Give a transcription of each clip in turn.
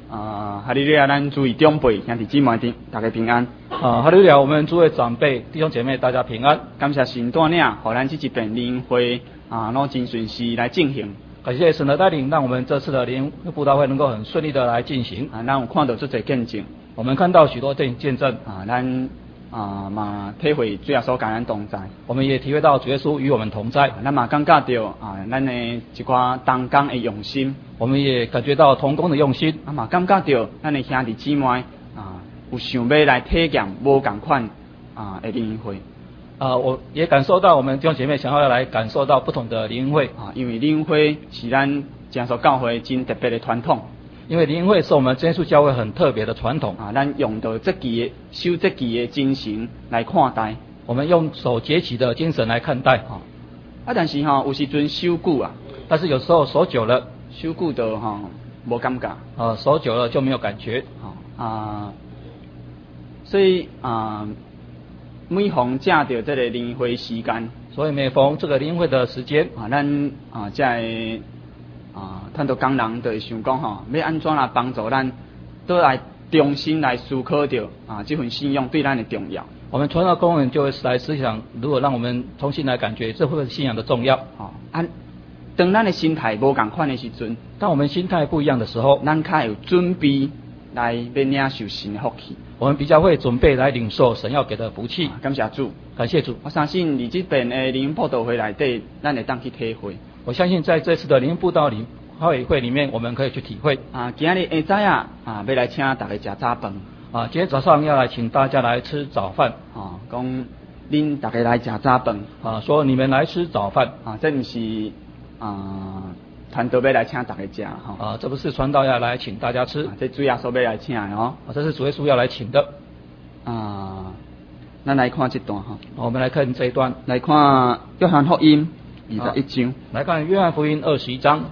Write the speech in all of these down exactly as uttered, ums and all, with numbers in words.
啊，哈利路亚！咱诸位长辈、兄弟姊妹的，大家平安。 啊，哈利路亚！我们诸位长辈、弟兄姐妹，大家平安。 感谢神带领，互咱这一遍灵会啊，拢真顺势来进行。 感谢神的带领，让我们这次的灵布道会能够很顺利的来进行。 啊，咱有看到这些见证， 我们看到许多见见证。 啊，咱啊嘛体会主耶稣跟咱同在。 我们也体会到主耶稣与我们同在。 咱嘛感觉到啊，咱的一寡同工的用心。 我们也感觉到同工的用心。 啊嘛感觉到咱的兄弟姊妹啊，有想要来体验无同款啊的灵会。 啊，我也感受到我们弟兄姐妹想要来感受到不同的灵会啊，因为灵会是咱江苏教会真特别的传统。 因为灵会是我们真耶稣教会很特别的传统啊，咱用到这期的守这期的精神来看待， 我们用守节期的精神来看待啊。 啊，但是哈、喔，有时阵守久啊， 但是有时候守久了， 守久就哈无感觉啊，守久了就没有感觉啊啊，所以啊，每逢正到这个灵会时间， 所以每逢这个灵会的时间啊，咱啊才会啊，探到工人就会想讲吼，要安怎来帮助咱，都来重新来思考着啊，这份信仰对咱的重要。 我们传道工人就会来思想，如果让我们重新来感觉这份信仰的重要。 哦，啊，当咱的心态无共款的时阵， 当我们心态不一样的时候， 咱较有准备来要领受神的福气。 我们比较会准备来领受神要给的福气。 感谢主， 感谢主。 我相信伫这边的灵布道会内底，咱会当去体会。 我相信在这次的灵布道里会会里面，我们可以去体会。 啊，今日下早啊，啊，要来请大家食早饭。 啊，今天早上要来请大家来吃早饭。 啊，讲恁大家来食早饭。 啊，说你们来吃早饭。 啊，这不是啊，传道要来请大家食哈。 啊，这不是传道要来请大家吃。 啊，这主耶稣要来请的哦。 啊，这是主耶稣要来请的。 啊，咱来看这段哈。 我们来看这一段， 来看约翰福音二十一章。 来看约翰福音二十一章。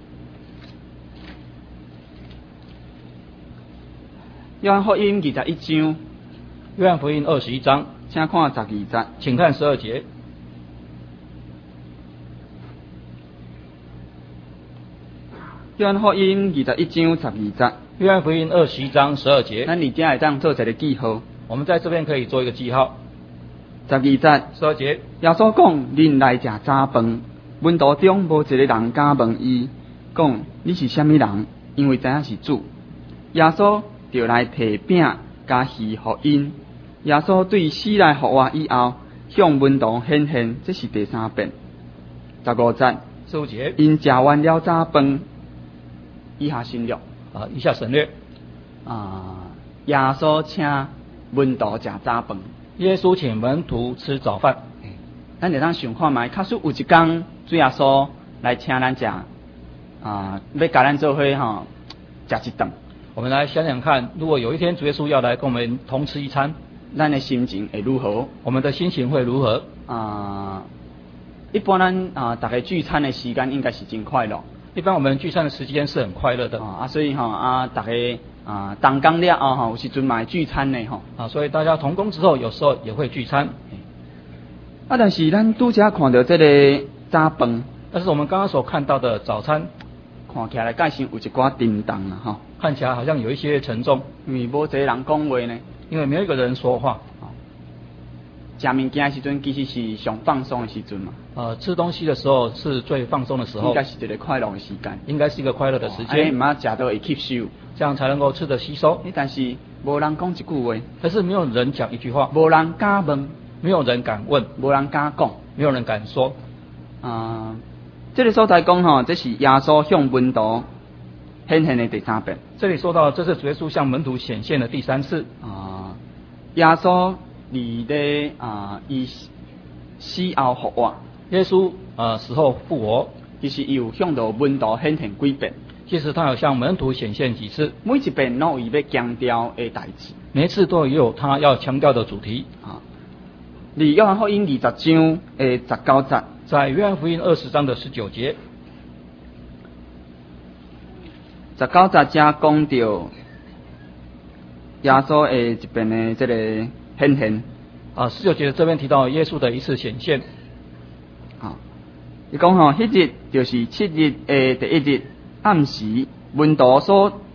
约翰福音二十一章。 约翰福音二十一章， 请看十二节。 请看十二节。 约翰福音二十一章十二节。 约翰福音二十一章十二节。 咱而家会当做一个记号。 我们在这边可以做一个记号。 十二节。 十二节。 耶稣讲：恁来食早饭。门徒中无一个人敢问伊，讲你是虾米人？因为知影是主。耶稣就来摕饼加鱼互因。耶稣对死来复活以后，向门徒显现，这是第三遍。十五节。 十五节。 因食完了早饭，以下省略。 啊，以下省略。 啊，耶稣请门徒食早饭。 耶稣请门徒吃早饭。 咱就当想看卖，假使有一天主耶稣来请咱食，啊，要甲咱做伙吼食一顿。 我们来想想看，如果有一天主耶稣要来跟我们同吃一餐， 咱的心情会如何？ 我们的心情会如何？ 啊，一般咱啊，大家聚餐的时间应该是真快乐。 一般我们聚餐的时间是很快乐的啊，所以吼啊，大家啊，同工了后吼，有时阵嘛会聚餐的吼。 啊，所以大家同工之后，有时候也会聚餐。 啊，但是咱拄则看到这个早饭， 但是我们刚刚所看到的早餐， 看起来介像有一寡沉重啊，吼。 看起来好像有一些沉重， 因为无一个人讲话呢， 因为没有一个人说话。 食物件的时阵，其实是上放松的时阵嘛。 呃，吃东西的时候是最放松的时候， 应该是一个快乐的时间， 应该是一个快乐的时间。 哎，唔啊，食到会吸收， 这样才能够吃得吸收。 但是无人讲一句话， 可是没有人讲一句话， 无人敢问， 没有人敢问， 无人敢讲， 没有人敢说。 啊、呃，这个所在讲吼，这是耶稣向门徒显现的第三遍。 这里说到，这是主耶稣向门徒显现的第三次。 啊、呃，耶稣伫咧啊，伊死后复活。 耶稣呃死后复活， 其实伊有向到门徒显现几遍。 其实他有向门徒显现几次， 每一遍都有伊要强调的代志， 每一次都有他要强调的主题。 啊，伫约翰福音二十章诶十九节， 在约翰福音二十章的十九节， 十九节才讲到耶稣诶一遍的这个显现。 啊，十九节这边提到耶稣的一次显现。 啊，伊讲吼，迄日就是七日诶第一日暗时，门徒所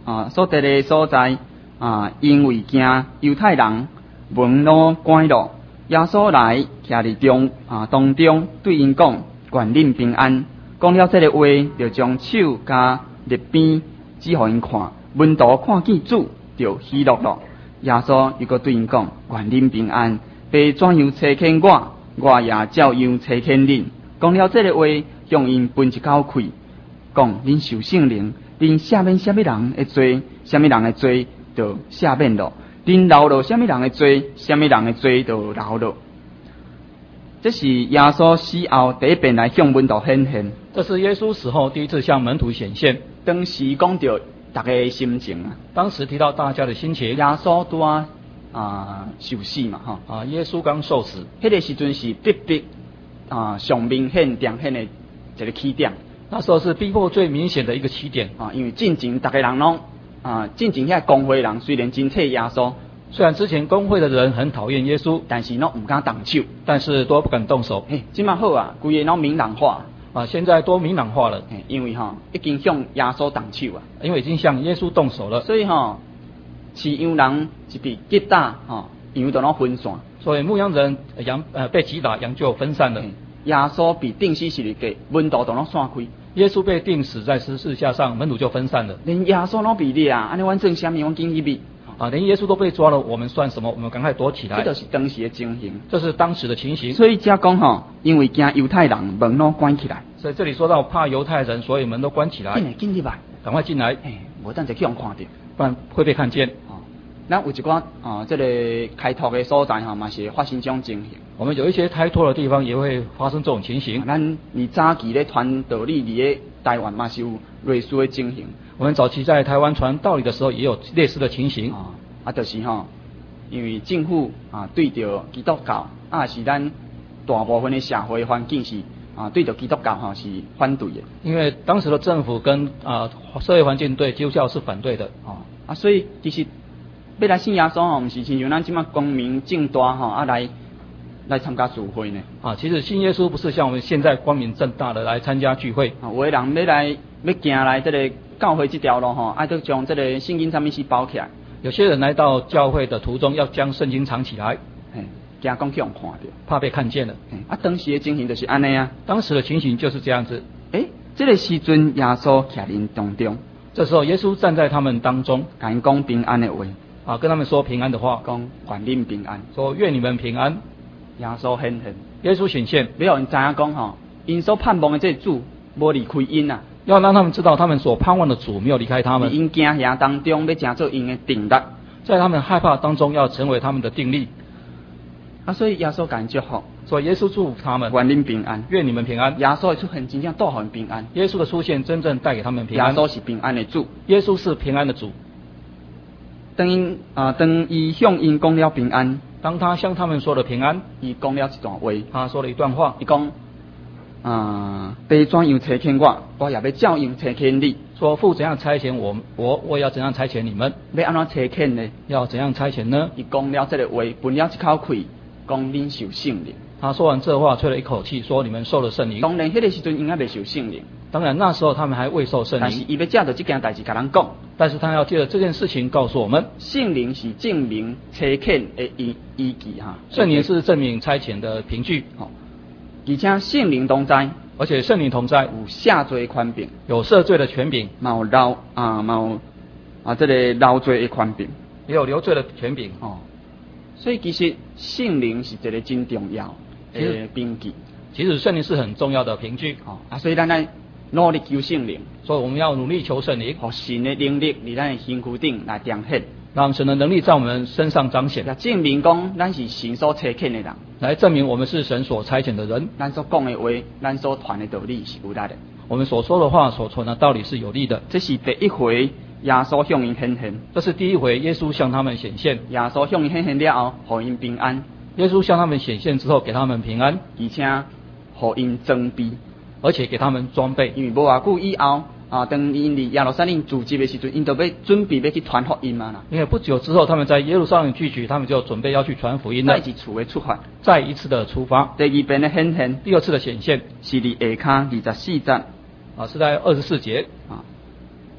啊所在的所在啊，因为惊犹太人门路关路，耶稣来徛伫中啊当中，对因讲：愿恁平安。讲了这个话，就将手加立边指互因看，门徒看见主，就喜乐了。耶稣又搁对因讲：愿恁平安。被怎样差遣我，我也照样差遣恁。讲了这个话，向因分一口气，讲：恁受圣灵，恁赦免什么人的罪，什么人的罪就赦免了；恁饶了什么人的罪，什么人的罪就饶了。这是耶稣死后第一遍来向门徒显现。 这是耶稣死后第一次向门徒显现。 当时讲到大家的心情啊， 当时提到大家的心情。 耶稣拄啊啊受死嘛，哈啊，耶稣刚受死， 迄个时阵是逼迫啊上明显彰显的一个起点。 那时候是逼迫最明显的一个起点啊，因为进前大家人拢啊，进前遐公会人虽然真讨耶稣。 虽然之前公会的人很讨厌耶稣， 但是呢，唔敢动手， 但是都不敢动手。 嘿，今嘛好啊，规个拢明朗化啊，现在都明朗化了。 嘿，因为哈、哦、已经向耶稣动手啊， 因为已经向耶稣动手了， 所以哈、哦，饲羊人一被击打，哈、哦，羊都拢分散。 所以牧羊人羊呃被击打，羊就分散了。 耶稣被钉死十字架，门徒都拢散开。 耶稣被钉死在十字架上，门徒就分散了。 连耶稣拢被掠啊，安尼阮做啥物？阮紧去避。 啊，连耶稣都被抓了，我们算什么？我们赶快躲起来。 这就是当时的情形。 这是当时的情形。 所以才讲吼，因为惊犹太人门拢关起来。 所以这里说到怕犹太人，所以门都关起来。 进来，进入来， 赶快进来。 哎，无等者去人看到， 不然会被看见。 哦，咱有一寡啊，这个开拓的所在哈，嘛是发生这种情形。 我们有一些开拓的地方也会发生这种情形。 咱你早期咧传道理，伫咧台湾嘛是有类似的情形。 我们早期在台湾传道理的时候，也有类似的情形。 啊，啊，就是吼，因为政府啊对着基督教啊是咱大部分的社会环境是啊对着基督教哈是反对的。 因为当时的政府跟啊社会环境对基督教是反对的。 哦，啊，所以其实要来信耶稣吼，毋是亲像咱即马光明正大吼啊来来参加聚会呢。 啊，其实信耶稣不是像我们现在光明正大的来参加聚会。 啊，有的人要来要行来这个教会这条路吼，爱要将这个圣经上面是包起来。 有些人来到教会的途中，要将圣经藏起来， 嘿，惊讲去人看到， 怕被看见了。 啊，当时的情形就是安尼啊。 当时的情形就是这样子。 诶，这个时阵耶稣徛因当中， 这时候耶稣站在他们当中， 甲因讲平安的话， 啊，跟他们说平安的话， 讲愿恁平安， 说愿你们平安。 耶稣显现， 耶稣显现， 要让因知影讲吼，因所盼望的这主无离开因啊。 要让他们知道，他们所盼望的主没有离开他们。 因惊吓当中，要成做因的定力， 在他们害怕当中，要成为他们的定力。 啊，所以耶稣感祝福， 所以耶稣祝福他们， 愿恁平安， 愿你们平安。 耶稣的出现真正带予因平安， 耶稣的出现真正带给他们平安。 耶稣是平安的主， 耶稣是平安的主。 当因啊，当伊向因讲了平安， 当他向他们说了平安， 伊讲了一段话， 他说了一段话， 伊讲。啊，被怎样差遣我，我也要照样差遣你。 说父怎样差遣我，我我也要怎样差遣你们。 要安怎差遣呢？ 要怎样差遣呢？ 伊讲了这个话，喷了一口气，讲恁受圣灵。 他说完这话，吹了一口气，说你们受了圣灵。 当然，迄个时阵应该未受圣灵。 当然那时候他们还未受圣灵。 但是伊要借着这件代志甲人讲。 但是他要借着这件事情告诉我们， 圣灵是证明差遣的依依据哈。 圣灵是证明差遣的凭据。 好，而且圣灵同在。 而且圣灵同在， 有赦罪的权柄， 有赦罪的权柄， 嘛有饶啊，嘛有啊，这个饶罪的权柄， 也有留罪的权柄。 哦，所以其实圣灵是一个真重要的凭据。 其实圣灵是很重要的凭据。 哦啊，所以咱来努力求圣灵， 所以我们要努力求圣灵， 互神的能力伫咱的身躯顶来彰显。 让神的能力在我们身上彰显， 来证明讲咱是神所差遣的人， 来证明我们是神所差遣的人。 咱所讲的话，咱所传的道理是有力的。 我们所说的话、所传的道理是有力的。 这是第一回耶稣向因显现， 这是第一回耶稣向他们显现。 耶稣向因显现了后，予因平安。 耶稣向他们显现之后，给他们平安， 而且予因装备， 而且给他们装备。 因为无偌久以后。啊，当因伫耶路撒冷聚集的时阵，因就要准备要去传福音嘛啦。 因为不久之后，他们在耶路撒冷聚集，他们就准备要去传福音了。 再一次的出发， 再一次的出发。 第二遍的显现， 第二次的显现是伫下骹二十四节， 啊，是在二十四节啊。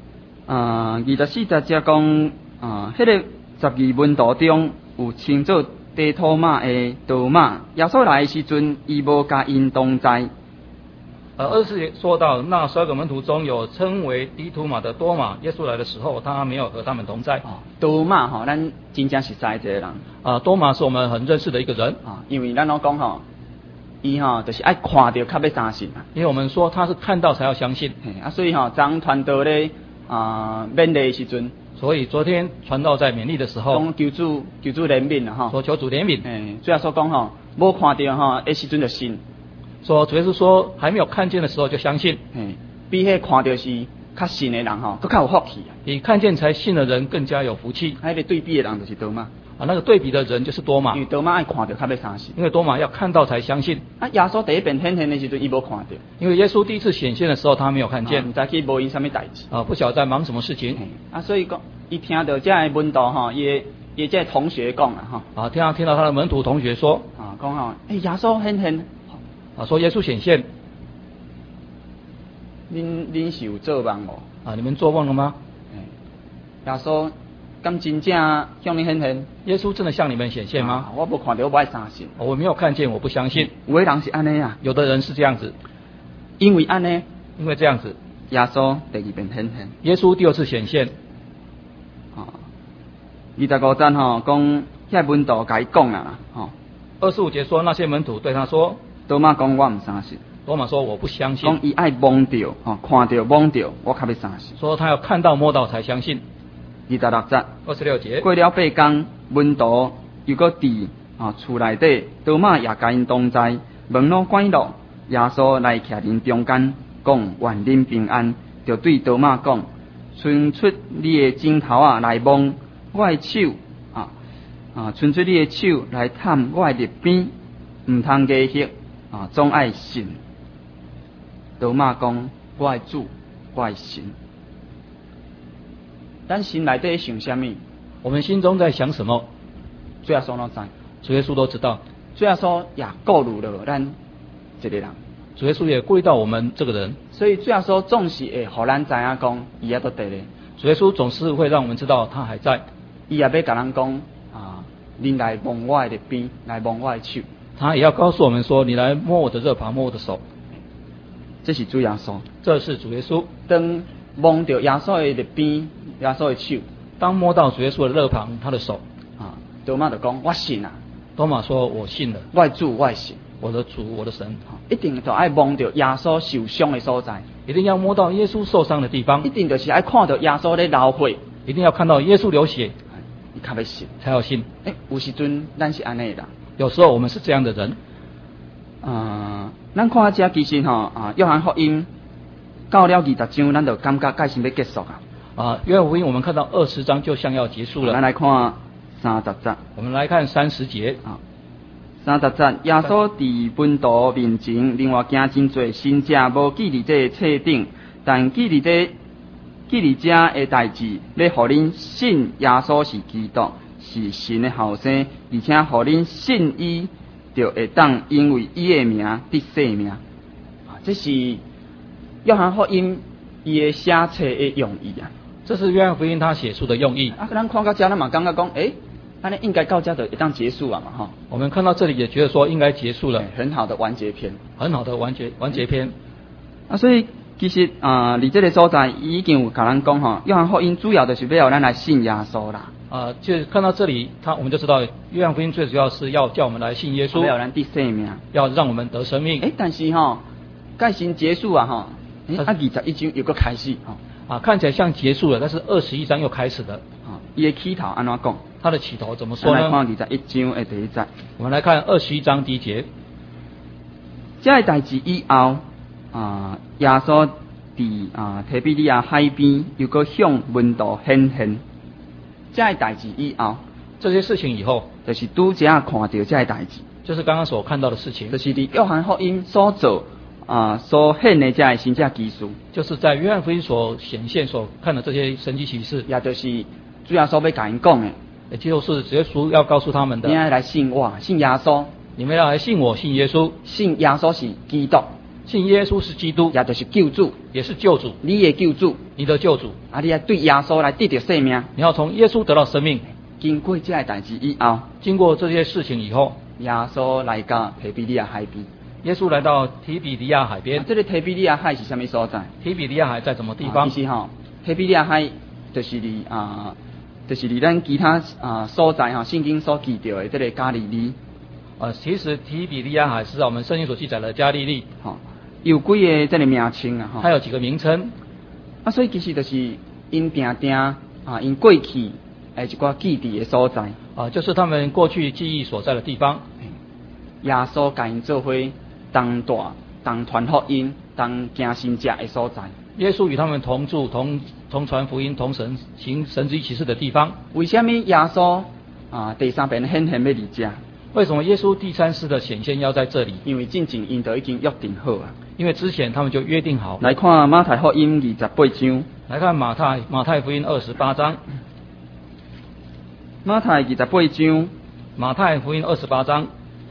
啊，二十四节则讲啊，迄、那个十二门徒中有称作低托马的多马，耶稣来的时阵，伊无甲因同在。 呃，二十四节说到那十二个门徒中有称为低图马的多马，耶稣来的时候，他没有和他们同在。 哦，多马吼，咱真正是知一个人。 啊，多马是我们很认识的一个人。 啊，因为咱拢讲吼，伊吼就是爱看到较要相信啊。 因为我们说他是看到才要相信。 嘿啊，所以吼，当传道咧啊勉励的时阵， 所以昨天传道在勉励的时候， 讲求主求主怜悯啊吼， 说求主怜悯。 嘿，主要说讲吼，无看到吼，迄时阵就信。 说主耶稣说还没有看见的时候就相信。 嘿，比迄看到是较信的人吼，佫较有福气啊。 比看见才信的人更加有福气。 迄个对比的人就是多马。 啊，那个对比的人就是多马。 因为多马爱看到较要相信。 因为多马要看到才相信。 啊，耶稣第一遍显现的时阵，伊无看到。 因为耶稣第一次显现的时候，他没有看见。 唔知去无因啥物代志。 啊，不晓得在忙什么事情。 啊，所以讲，伊听到这个门徒吼，伊伊这同学讲啊吼。 啊，听到听到他的门徒同学说。 啊，讲吼，诶，耶稣显现。 啊，说耶稣显现。 恁恁是有做梦无？ 啊，你们做梦了吗？ 耶稣敢真正向你显现？ 耶稣真的向你们显现吗？ 啊、我无看到，我不爱相信。 我没有看见，我不相信。 有的人是安尼啊， 有的人是这样子。 因为安尼， 因为这样子， 耶稣第二遍显现。 耶稣第二次显现。 啊，二十五章吼讲，遐门徒甲伊讲啦，吼。 二十五节说那些门徒对他说， 多马讲我唔相信。 多马说我不相信。 讲伊爱摸到，吼，看到摸到，我较要相信。 说他要看到摸到才相信。 二十六节。 二十六节。 过了八天，门徒又搁伫啊厝内底，多马也甲因同在，门路关落，耶稣来徛恁中间，讲愿恁平安，就对多马讲，伸出你的指头啊来摸我的手啊啊，伸出你的手来探我的肋边，唔通假戏啊，总爱信。多马讲，我的主，我的神。咱心内底想什么？ 我们心中在想什么？ 主耶稣都知， 主耶稣都知道。 主耶稣也顾虑了咱一个人， 主耶稣也顾虑到我们这个人， 所以主耶稣总是会互咱知影讲，伊也都在咧。 主耶稣总是会让我们知道他还在， 伊也要甲咱讲啊，恁来摸我的肋边，来摸我的手。 他也要告诉我们说，你来摸我的肋旁，摸我的手。 这是主耶稣， 这是主耶稣。 当摸到耶稣的肋边，耶稣的手， 当摸到主耶稣的肋旁，他的手啊，多马就讲我信啊。 多马说：“我信了， 我的主，我的神， 我的主，我的神。” 一定就爱摸到耶稣受伤的所在， 一定要摸到耶稣受伤的地方， 一定就是爱看到耶稣在流血， 一定要看到耶稣流血， 你才要信， 才要信。 诶、欸，有时阵咱是安尼的， 有时候我们是这样的人。 啊、呃，咱看下这其实吼啊，约翰福音到了二十章，咱就感觉该是要结束啊。 啊，约翰福音我们看到二十章就像要结束了。 咱来看三十节。 我们来看三十节。 啊，三十节，耶稣伫门徒面前，另外行真多神迹，无记伫这册顶，但记伫这记伫这的代志，要互恁信耶稣是基督，是神的后生，而且互恁信伊，就会当因为伊的名得生命。啊，这是约翰福音伊的写册的用意啊。 这是约翰福音他写出的用意。 啊，咱看到这，咱嘛感觉讲，诶、欸，安尼应该到这就一当结束啊嘛，哈。 我们看到这里也觉得说应该结束了， 欸、很好的完结篇， 很好的完结完结篇。 啊，所以其实啊，伫、呃、这个所在已经有甲咱讲吼，约翰福音主要就是要让咱来信耶稣啦。 啊，就看到这里，他我们就知道约翰福音最主要是要叫我们来信耶稣， 要咱得生命， 要让我们得生命。 诶、欸，但是吼，盖先结束啊，吼，诶、欸，啊，二十一章又搁开始吼。 啊，看起来像结束了，但是二十一章又开始了。 啊，伊的起头安怎讲？ 他的起头怎么说呢？ 来看二十一章的第一节。 我们来看二十一章第一节。 这个代志以后，啊，耶稣伫啊提比利亚海边又搁向门徒显现。这个代志以后， 这些事情以后， 就是拄则看到这个代志， 就是刚刚所看到的事情， 就是伫约翰福音所做。啊，所显的这些神迹奇事， 就是在约翰福音所显现、所看的这些神迹奇事， 也就是主耶稣要甲因讲的， 也就是耶稣要告诉他们的。 你要来信我，信耶稣， 你们要来信我，信耶稣， 信耶稣是基督， 信耶稣是基督， 也就是救主， 也是救主， 你的救主， 你的救主， 啊，你要对耶稣来得到生命。 你要从耶稣得到生命。 经过这些代志以后， 经过这些事情以后， 耶稣来到提比利亚海边。 耶稣来到提比利亚海边。 啊、这个提比利亚海是什么所在？ 提比利亚海在什么地方？ 啊、其实吼，提比利亚海就是离啊，就是离咱其他啊所在哈，圣经所记到的这个加利利。 啊，其实提比利亚海是我们圣经所记载的加利利。 吼、哦，有几个这个名称啊？哈， 它有几个名称。 啊，所以其实就是因定定啊，因过去诶一寡记忆的所在。 啊，就是他们过去记忆所在的地方。 耶稣甲因做伙同大同传福音、同行神迹的所在。 耶稣与他们同住、同同传福音、同神行神迹奇事的地方。 为什么耶稣啊第三遍显现要离家？ 为什么耶稣第三次的显现要在这里？ 因为进前因都已经约定好啊。 因为之前他们就约定好。 来看马太福音二十八章。 来看马太马太福音二十八章。 马太二十八章。 马太福音二十八章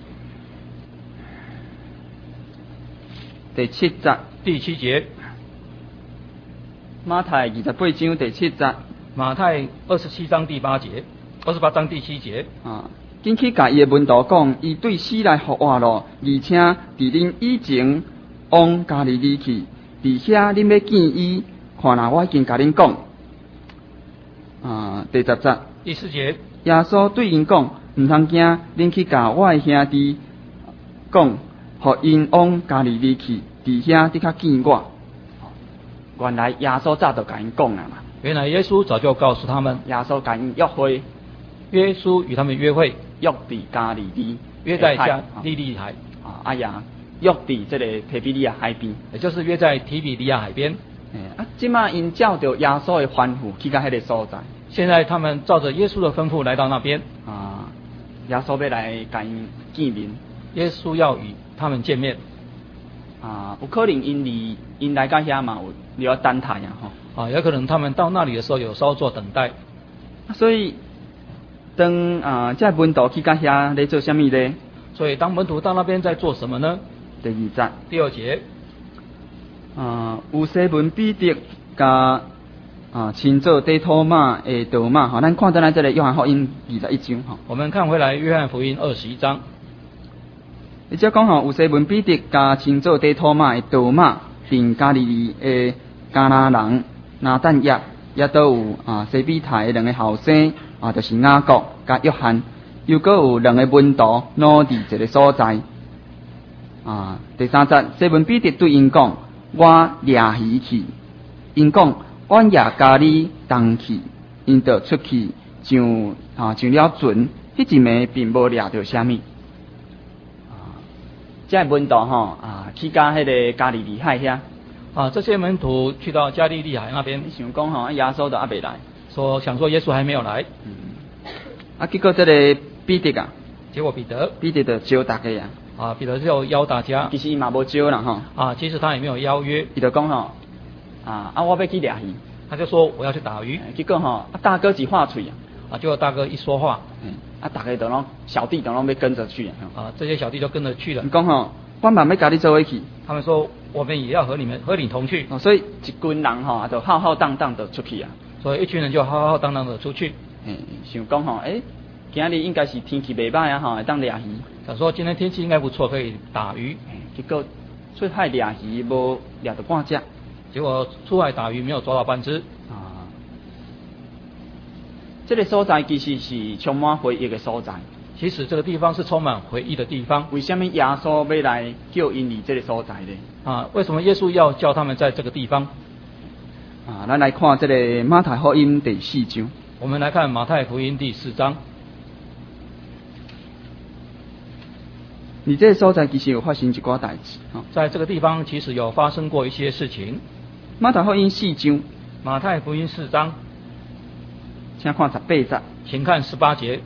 第七节。 第七节。 马太二十八章第七节。 马太二十七章第八节。二十八章第七节。 啊。进去甲伊的门徒讲，伊对死来复活咯，而且伫恁以前往加利利去，伫遐恁要见伊，看哪我已经甲恁讲。啊，第十节。 第四节。 耶稣对因讲，毋通惊，恁去甲我的兄弟讲，互因往加利利去，伫遐伫较见我。原来耶稣早就甲因讲啦嘛。 原来耶稣早就告诉他们， 耶稣甲因约会。 耶稣与他们约会， 约伫加利利， 约在加利利海啊，啊呀，约伫这个提比利亚海边， 也就是约在提比利亚海边。 诶、啊，即马因照着耶稣的吩咐去到迄个所在。 现在他们照着耶稣的吩咐来到那边。 啊，耶稣要来甲因见面。 耶稣要与他们见面。 啊，有可能因离因来到遐嘛，有要等待呀吼。 啊，有可能他们到那里的时候有稍作等待。 所以。当啊，这门徒去到遐在做什么呢？ 所以当门徒到那边在做什么呢？ 第二节。 第二节。 啊，有西门彼得加啊，亲做底托马的多马哈，咱看到咱这个约翰福音二十一章哈。 我们看回来约翰福音二十一章。 你只讲吼，有西门彼得加亲做底托马的多马，并加利利的加拿人拿但业，也都有啊西比泰的两个后生。啊，就是雅各甲约翰，又搁有两个门徒挪伫一个所在。啊，第三节，西门彼得对因讲：“我掠鱼去。”因讲：“我也甲你同去。”因就出去上啊上了船，迄一暝并无掠到虾米。啊，这门徒吼啊，去到迄个加利利海遐。 啊，这些门徒去到加利利海那边， 想讲吼，耶稣都还未来。 说想说耶稣还没有来， 嗯，啊，结果这个彼得啊， 结果彼得， 彼得就招大家啊， 啊，彼得就邀大家， 其实伊嘛无招啦吼， 啊，其实他也没有邀约， 伊就讲吼，啊啊，我要去掠鱼， 他就说我要去打鱼， 结果吼，啊大哥一画嘴啊， 啊，结果大哥一说话， 嗯，啊大家都拢小弟都拢要跟着去啊， 啊，这些小弟就跟着去了， 你讲吼，我嘛要甲你做伙去， 他们说我们也要和你们和你同去， 哦，所以一群人吼，就浩浩荡荡的出去啊。 所以一群人就浩浩荡荡的出去。 嗯，想讲吼，诶、欸，今日应该是天气袂歹啊，吼，会当掠鱼。 想说今天天气应该不错，可以打鱼。 结果出海掠鱼无掠到半只。 结果出海打鱼没有抓到半只。 啊，这个所在其实是充满回忆的所在。 其实这个地方是充满回忆的地方。 为什么耶稣要来叫因离这个所在呢？ 啊，为什么耶稣要叫他们在这个地方？ 啊，咱来看这个马太福音第四章。 我们来看马太福音第四章。你这个所在其实有发生一寡代志，哈， 在这个地方其实有发生过一些事情。 马太福音四章。 马太福音四章， 请看十八节。 请看十八节。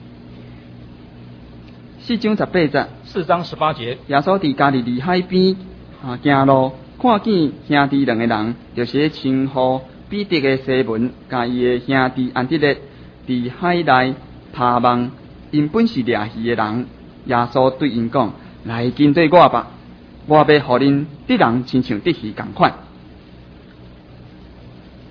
四章十八节。 四章十八节。 耶稣伫加利利海边啊行路。看见兄弟两个人，就是称呼彼得的西门，甲伊的兄弟安德烈，伫海内爬网，因本是掠鱼的人。耶稣对因讲：“来跟对我吧，我要互恁得人亲像得鱼共款。”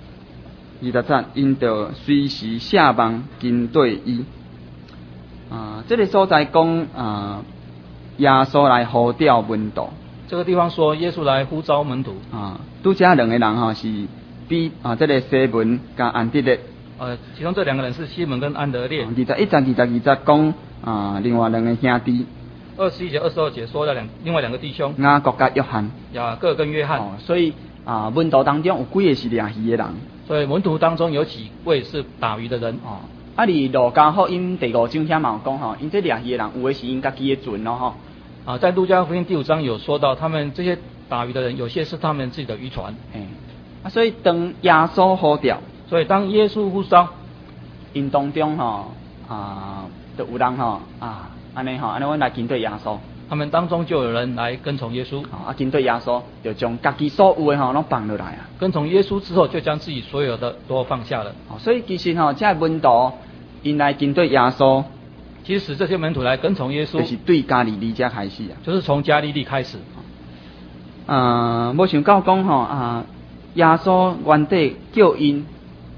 二十节，因着随时下望跟对伊。啊，这个所在讲啊，耶稣来呼召门徒。 这个地方说耶稣来呼召门徒。 啊，拄则两个人吼是比啊，这个西门加安德烈。 呃，其中这两个人是西门跟安德烈。 二十一节、二十二节讲啊，另外两个兄弟。 二十一节、二十二节说了两另外两个弟兄。 雅各甲约翰。 雅各跟约翰。 哦，所以啊，门徒当中有几个是掠鱼的人。 所以门徒当中有几位是打鱼的人。 哦。啊！伫路加福音第五章遐嘛有讲吼，因这掠鱼的人有的是因家己的船咯吼。 啊，在路加福音第五章有说到，他们这些打鱼的人，有些是他们自己的渔船。 哎，啊，所以当耶稣呼召， 所以当耶稣呼召， 因当中吼啊，就有人吼啊，安尼吼，安尼阮来跟对耶稣。 他们当中就有人来跟从耶稣。 啊，跟对耶稣，就将家己所有的吼拢放落来啊。 跟从耶稣之后，就将自己所有的都放下了。 哦，所以其实吼，这门徒因来跟对耶稣。 其实这些门徒来跟从耶稣， 就是对加利利家开始啊， 就是从加利利开始。 啊、呃，无想到讲吼啊，耶稣原底叫因，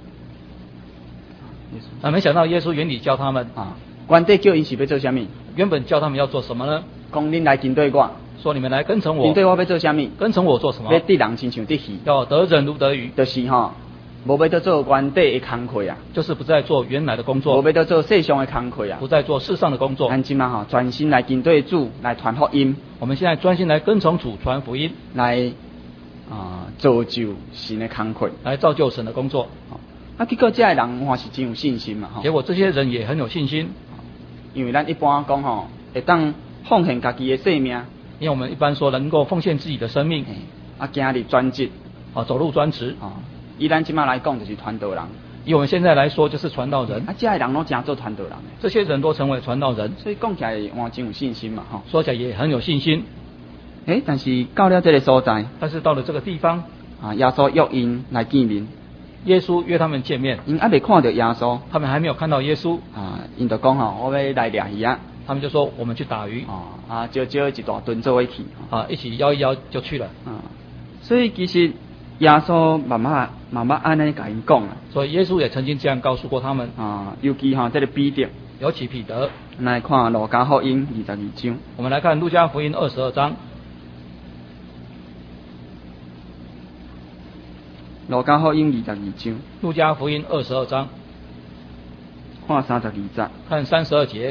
啊，没想到耶稣原底教他们啊，原底叫因是要做什么？ 原本教他们要做什么呢？ 讲恁来跟对我， 说你们来跟从我， 跟对我要做什么？ 跟从我做什么？ 要得人亲像得鱼， 要得人如得鱼， 就是吼。无要得做原底的工课啊， 就是不再做原来的工作； 无要得做世上的工课啊， 不再做世上的工作。 咱今嘛吼，专心来跟对主，来传福音。 我们现在专心来跟从主传福音， 来啊、呃、造就神的工课， 来造就神的工作。 啊，结果这些人话是真有信心嘛吼。 结果这些人也很有信心， 因为咱一般讲吼，会当奉献家己的生命， 因为我们一般说能够奉献自己的生命， 啊，行入专职， 啊，走入专职， 啊。以咱即马来讲，就是传道人。 以我们现在来说，就是传道人。 啊，这些人都真做传道人。 这些人都成为传道人， 所以讲起来，我真有信心嘛，吼。 说起来也很有信心。 诶，但是到了这个所在， 但是到了这个地方， 啊，耶稣约因来见面。 耶稣约他们见面， 因还未看到耶稣， 他们还没有看到耶稣。 啊，因就讲吼，我要来掠鱼啊。 他们就说我们去打鱼。 哦，啊，招招一大吨做伙去。 啊，一起邀一邀就去了。 啊，所以其实。耶稣慢慢慢慢安尼甲因讲啊， 所以耶稣也曾经这样告诉过他们啊，尤其哈这个彼得， 尤其彼得。 来看路加福音二十二章， 我们来看路加福音二十二章。 路加福音二十二章， 路加福音二十二章， 看三十二节， 看三十二节。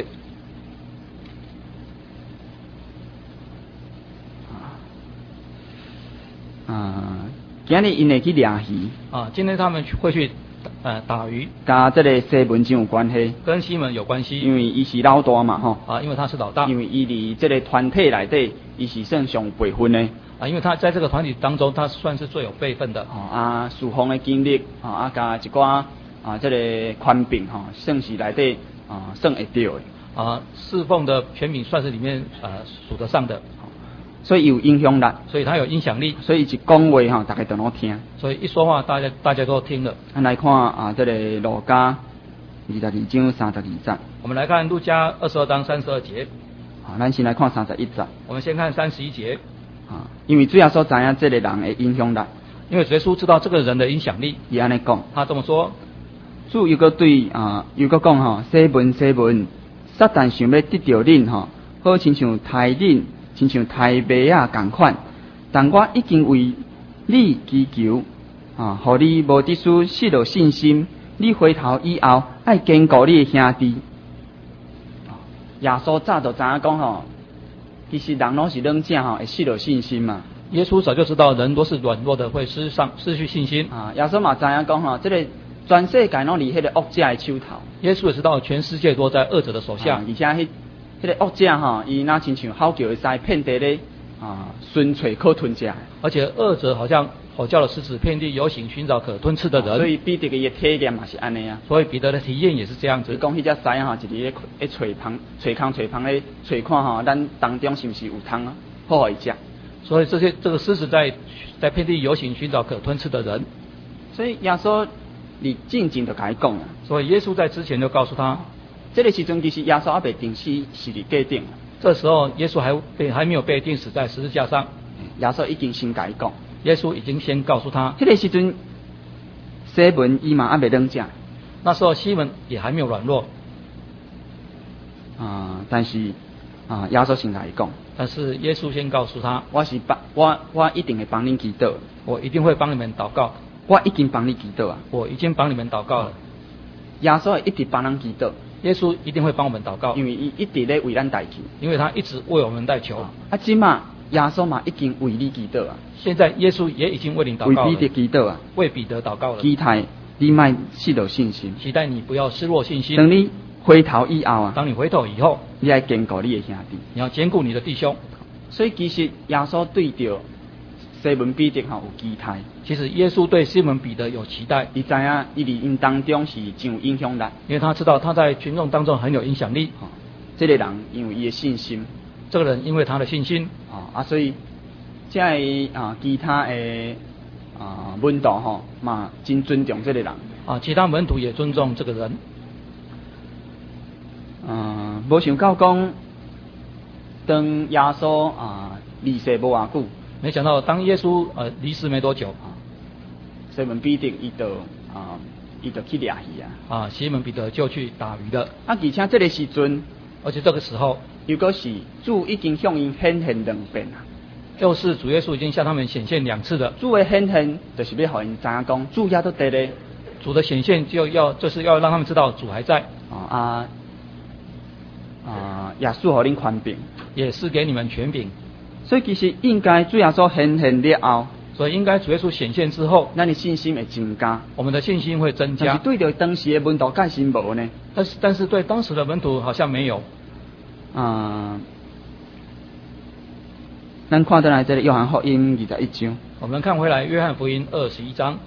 啊，今日因会去掠鱼。 啊，今天他们会去呃打鱼。 甲这个西门真有关系。 跟西门有关系。 因为伊是老大嘛，吼。 啊，因为他是老大。 因为伊伫这个团体内底，伊是算上有辈分的。 啊，因为他在这个团体当中，他算是最有辈分的。 哦啊，侍奉的经历，啊啊加一寡啊这个权柄吼，算是内底啊算会到的。 啊，侍奉的权柄算是里面呃数得上的。 所以有影响力， 所以他有影响力， 所以一讲话哈，大家都能听。 所以一说话，大家大家都听了。 咱来看啊，这个路加二十二章三十二节。 我们来看路加二十二章三十二节。 啊，咱先来看三十一节。 我们先看三十一节。 啊，因为主要所知影这个人的影响力， 因为耶稣知道这个人的影响力， 伊安尼讲， 他这么说。 主又个对啊，又个讲吼，西门西门，撒旦想要得到恁吼，好亲像杀恁。亲像太白啊共款，但我已經為你祈求啊，互你無得輸失落信心。你回頭以後，愛堅固你的兄弟。耶穌早就知影講吼，其實人攏是軟正吼，會失落信心嘛。 耶穌早就知道人都是軟弱的，會失上失去信心。 啊，耶穌嘛知影講吼，這個全世界攏離迄個惡者的手頭。 耶穌也知道全世界都在惡者的手下， 啊、而且迄。迄個惡者吼，伊若親像吼叫會使遍地咧啊，尋找可吞食。 而且惡者好像吼叫的獅子，遍地遊行尋找可吞吃的人。 所以彼得嘅伊體驗嘛是安尼啊。 所以彼得的體驗也是這樣子。 伊講迄隻獅吼，一日咧咧找旁、找空、找旁咧找看吼，咱當中是毋是有通啊？好互伊食。 所以這些這個獅子在在遍地遊行尋找可吞吃的人。 所以耶穌你靜靜就甲伊講啊。 所以耶穌在之前就告訴他。 這個時陣其實耶穌還未定死，是佇架頂。 這時候耶穌還被還沒有被釘死在十字架上， 耶穌已經先甲伊講， 耶穌已經先告訴他。 迄個時陣， 西门伊嘛还未冷静。 那时候西门也还没有软弱。 啊，但是啊，耶稣先来讲， 但是耶稣先告诉他， 我是帮我我一定会帮恁祈祷， 我一定会帮你们祷告， 我已经帮你祈祷啊， 我已经帮你们祷告了。 耶稣会一直帮人祈祷， 耶稣一定会帮我们祷告， 因为伊一直咧为咱代求， 因为他一直为我们代求。 啊，即嘛耶稣嘛已经为你祈祷啊， 现在耶稣也已经为你祷告了， 为彼得祈祷啊， 为彼得祷告了， 期待你莫失落信心， 期待你不要失落信心。 等你回头以后啊， 当你回头以后， 你要坚固你的兄弟， 你要兼顾你的弟兄。 所以其实耶稣对着西门彼得吼有期待。 其实耶稣对西门彼得有期待， 伊知影伊伫因当中是真有影响力， 因为他知道他在群众当中很有影响力。 哦，这个人因为伊的信心， 这个人因为他的信心， 哦啊，所以即个啊其他的啊门徒吼嘛真尊重这个人。 啊，其他门徒也尊重这个人。 嗯，无想到讲，当耶稣啊离世无偌久， 没想到当耶稣呃离世没多久， 西门彼得伊就啊伊就去掠鱼啊。 啊，西门彼得就去打鱼了。 啊，而且这个时阵， 而且这个时候， 又果是主已经向因显现两遍啊。 又是主耶稣已经向他们显现两次了。 主的显现就是要互因知影讲，主也都在咧。 主的显现就要就是要让他们知道主还在。 哦啊啊，耶稣互恁权柄， 也是给你们权柄。 所以其实应该主耶稣显现了后， 所以应该主耶稣显现之后， 咱的信心会增加， 我们的信心会增加。 但是对着当时的门徒介是无呢？ 但是但是对当时的门徒好像没有。 啊，咱看倒来这个约翰福音二十一章， 我们看回来约翰福音二十一章。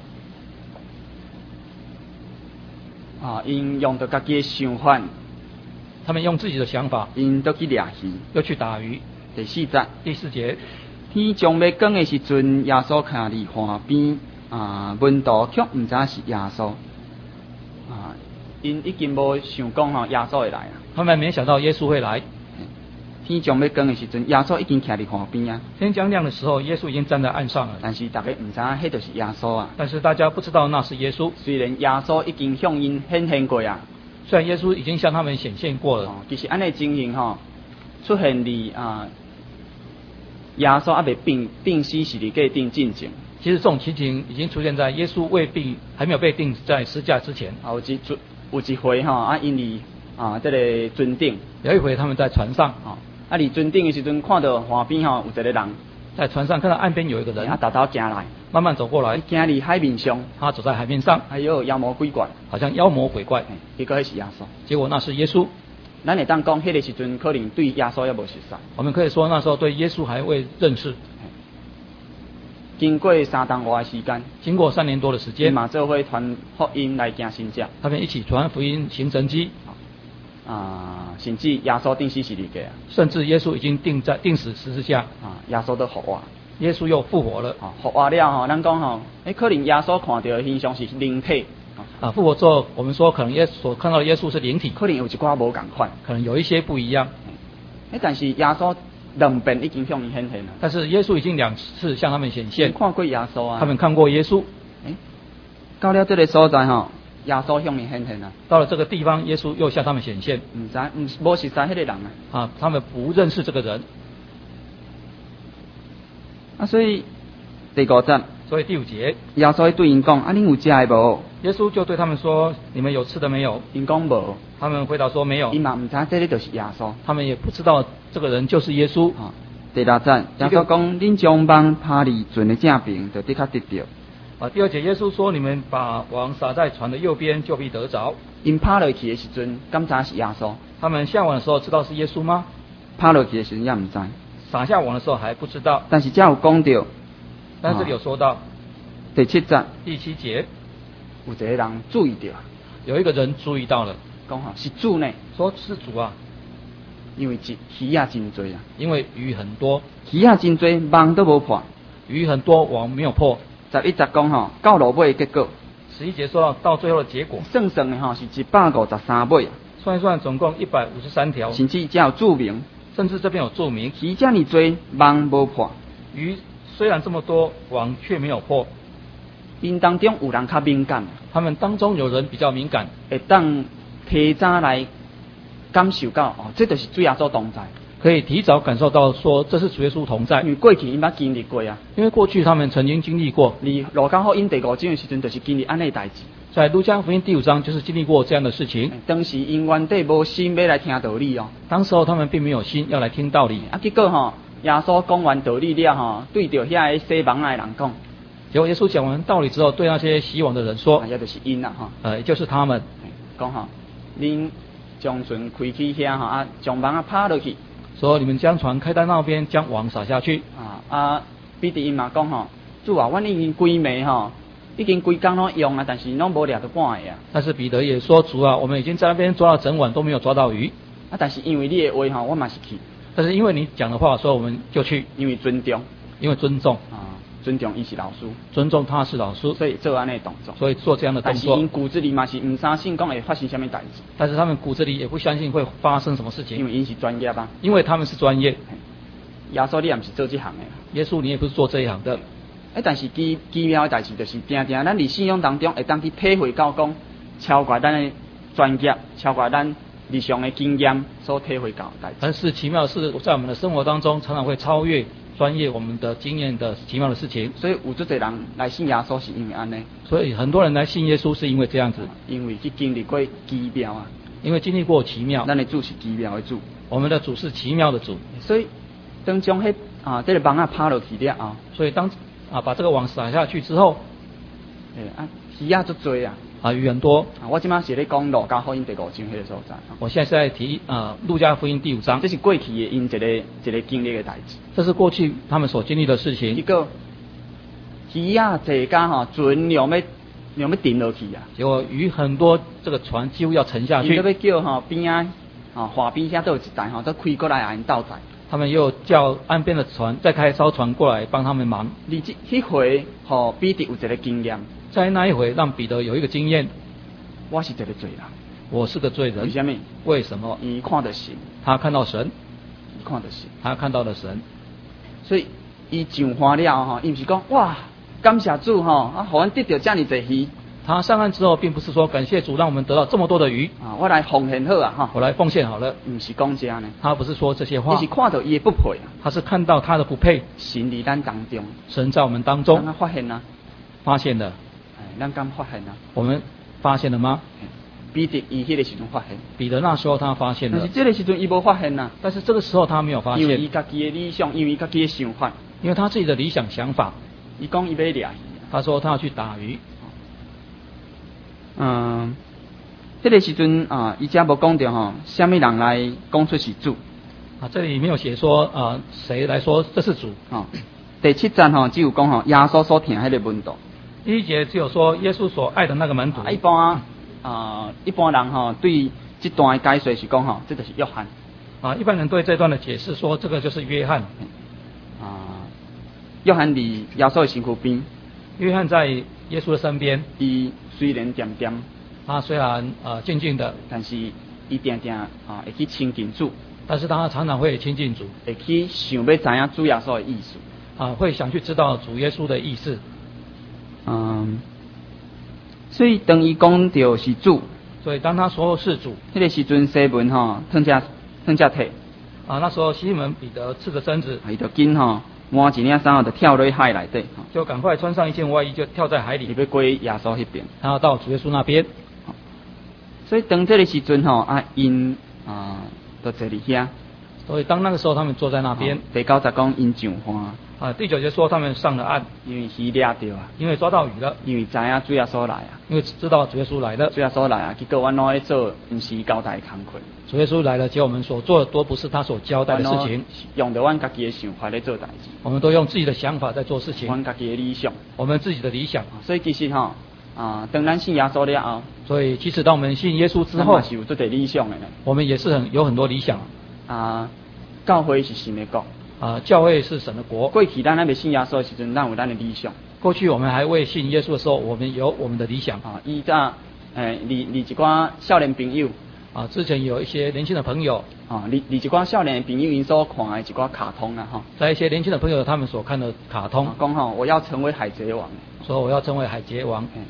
啊，因用着家己的想法， 他们用自己的想法， 因都去掠鱼， 又去打鱼。 第四节， 第四节， 天将要光的时阵，耶稣徛伫河边，啊，门徒却毋知是耶稣，啊，因已经无想讲吼耶稣会来啊。 他们没想到耶稣会来。 天将要光的时阵，耶稣已经徛伫河边啊。 天将亮的时候，耶稣已经站在岸上了。 但是大家毋知影迄就是耶稣啊。 但是大家不知道那是耶稣。 虽然耶稣已经向因显现过啊。 虽然耶稣已经向他们显现过了。 哦，其实安尼情形吼，出现伫啊，耶稣还未病病死是伫个定进前。 其实这种情形已经出现在耶稣未病还没有被钉在十字架之前。 啊，有一有一回吼啊，因为啊，这个船顶有一回他们在船上啊。啊！伫船顶的时阵，看到河边吼有一个人， 在船上看到岸边有一个人， 啊，偷偷行来， 慢慢走过来， 行伫海面上， 他走在海面上， 哎呦，妖魔鬼怪， 好像妖魔鬼怪， 结果迄是耶稣， 结果那是耶稣。 咱会当讲，迄个时阵可能对耶稣也无熟悉， 我们可以说那时候对耶稣还未认识。 经过三当外的时间， 经过三年多的时间， 嘛做伙传福音来行神迹， 他们一起传福音行神迹。 啊，甚至耶稣定死是离个啊， 甚至耶稣已经定在定死十字架啊，耶稣都复活， 耶稣又复活了啊，复活了吼，咱讲吼，诶，可能耶稣看到的形象是灵体， 啊，复活之后，我们说可能耶所看到的耶稣是灵体， 可能有一寡无共款， 可能有一些不一样， 诶，但是耶稣两遍已经向你显现了， 但是耶稣已经两次向他们显现， 看过耶稣啊， 他们看过耶稣， 诶，到了这个所在吼。耶稣向你显现啊！ 到了这个地方，耶稣又向他们显现。 唔知，唔无识在迄个人啊！ 啊，他们不认识这个人。 啊，所以第五节， 所以第五节， 耶稣对因讲：啊，恁有食的无？ 耶稣就对他们说：你们有吃的没有？ 因讲无。 他们回答说没有。 因嘛唔知这里就是耶稣。 他们也不知道这个人就是耶稣。 啊，第六节，耶稣讲：恁将网拍伫船的正边，就的确得着。 啊，第二节耶稣说：你们把网撒在船的右边，就必得着。 因拍落去的时阵，敢知是耶稣？ 他们下网的时候知道是耶稣吗？ 拍落去的时阵也唔知。 撒下网的时候还不知道。 但是这有讲到， 但这里有说到、啊、 第七节， 第七节， 有一个人注意到， 有一个人注意到了， 讲吼是主呢， 说是主啊， 因为鱼鱼啊真多啊， 因为鱼很多， 鱼啊真多，网都无破， 鱼很多，网没有破。 十一节讲吼，到落尾的结果。 十一节说到到最后的结果， 算算的吼是一百五十三尾啊， 算一算总共一百五十三条， 甚至这有注明， 甚至这边有注明， 鱼这么多，网无破。 鱼虽然这么多，网却没有破。 因当中有人较敏感， 他们当中有人比较敏感， 会当提早来感受到哦，这就是主耶稣同在。 可以提早感受到说这是主耶稣同在， 因为过去因捌经历过啊， 因为过去他们曾经经历过。 你路加福音第五章的时阵，就是经历安尼代志。 在路加福音第五章就是经历过这样的事情。 当时因原底无心要来听道理哦， 当时候他们并没有心要来听道理， 啊，结果吼、哦，耶稣讲完道理了吼，对着遐个西望的人讲， 结果耶稣讲完道理之后，对那些洗网的人说， 啊，也就是因啦吼， 呃，也就是他们讲吼，恁将船开去遐吼，啊，将网啊拍落去。 说你们将船开到那边，将网撒下去。 啊啊！彼得因嘛讲吼，主啊，阮已经规暝吼，已经规工拢用啊，但是拢无掠到半个啊。 但是彼得也说，主啊，我们已经在那边抓了整晚都没有抓到鱼。 啊，但是因为你的话吼，我嘛是去。 但是因为你讲的话，所以我们就去。 因为尊重， 因为尊重啊，尊重伊是老师， 尊重他是老师， 所以做安尼动作。 所以做这样的动作。 但是因骨子里嘛是唔相信讲会发生什么代志。 但是他们骨子里也不相信会发生什么事情。 因为因是专业啊。 因为他们是专业。 耶稣你也不是做这行的。 耶稣你也不是做这一行的。 哎，但是奇奇妙的代志就是定定咱伫信仰当中会当去体会到讲，超过咱的专业，超过咱日常的经验所体会到的代志。 但是奇妙的是，在我们的生活当中，常常会超越专业我们的经验的奇妙的事情。 所以有这侪人来信耶稣是因为安尼。 所以很多人来信耶稣是因为这样子。 因为去经历过奇妙啊。 因为经历过奇妙。 咱的主是奇妙的主。 我们的主是奇妙的主。 所以当将迄啊这个网啊拍落去了啊。 所以当啊把这个网撒下去之后， 诶啊鱼啊足多啊。 啊鱼很多。 啊我即马是咧讲路加福音第五章迄个所在。 我现在是在提啊路加福音第五章。 这是过去的因一个一个经历的代志。 这是过去他们所经历的事情。 结果鱼啊坐甲吼船量要量要沉落去啊。 结果鱼很多，这个船几乎要沉下去。 伊要叫吼边啊啊河边遐都有一台吼，都开过来按倒载。 他们又叫岸边的船再开艘船过来帮他们忙。 你这迄回吼彼得有一个经验。 在那一回让彼得有一个经验。 我是一个罪人。 我是个罪人。 为什么？ 为什么？ 伊看到神。 他看到神。 伊看到神。 他看到了神。 所以伊上岸了吼，伊毋是讲哇感谢主吼，啊，互阮得到遮尔侪鱼。 他上岸之后，并不是说感谢主让我们得到这么多的鱼啊，我来奉献好啊哈， 我来奉献好了。 毋是讲这样呢， 他不是说这些话， 伊是看到伊的不配啊， 他是看到他的不配。 神伫咱当中， 神在我们当中， 咱发现啊， 发现了， 哎，咱敢发现啊？ 我们发现了吗？ 彼得伊迄个时阵发现， 彼得那时候他发现了， 但是这个时阵伊无发现啊， 但是这个时候他没有发现， 因为伊家己的理想，因为伊家己的想法， 因为他自己的理想想法， 伊讲伊要掠鱼， 他说他要去打鱼。 嗯，这个时阵啊，伊遮无讲到吼，什么人来讲出是主啊？这里没有写说啊，谁来说这是主啊？第七章吼，只有讲吼，耶稣所听迄个门徒。 第一节只有说耶稣所爱的那个门徒。 啊、一般啊，一般人吼对这段的解说是讲吼，这就是约翰。 啊，一般人对这段的解释说，这个就是约翰。 啊，约翰离耶稣的身躯边。 约翰在耶稣的身边。 伊虽然点点， 他虽然呃静静的， 但是伊定定啊会去亲近主。 但是他常常会亲近主， 会去想要知影主耶稣的意思。 啊，会想去知道主耶稣的意思。 嗯，所以当伊讲到是主， 所以当他说是主， 迄个时阵西门吼，腾只腾只退。 啊，那时候西门彼得赤着身子， 伊就紧吼。换一领衫后就跳入海内底， 就赶快穿上一件外衣，就跳在海里。 你要过耶稣迄边， 他要到主耶稣那边。 所以当这个时阵吼，啊因啊都坐伫遐。 所以当那个时候，他们坐在那边。 第九节讲因上岸。 啊，第九节说他们上了岸， 因为鱼掠到啊， 因为抓到鱼了， 因为知影主耶稣来啊， 因为知道主耶稣来了， 主耶稣来啊，结果阮拢咧做毋是交代工课。 主耶稣来了，结果我们所做的都不是他所交代的事情， 用着阮家己的想法咧做代志。 我们都用自己的想法在做事情， 阮家己的理想， 我们自己的理想。 所以其实吼啊，当咱信耶稣了后， 所以其实当我们信耶稣之后， 是有这个理想的呢。 我们也是很有很多理想啊。教会是神的国啊，教会是神的国。 过去咱还未信耶稣的时阵，咱有咱的理想。 过去我们还未信耶稣的时候，我们有我们的理想啊。伊在诶，离离一寡少年朋友啊，之前有一些年轻的朋友啊，你你一寡少年的朋友因所看的一寡卡通啊，哈， 在一些年轻的朋友他们所看的卡通， 讲吼，我要成为海贼王， 说我要成为海贼王。 嗯、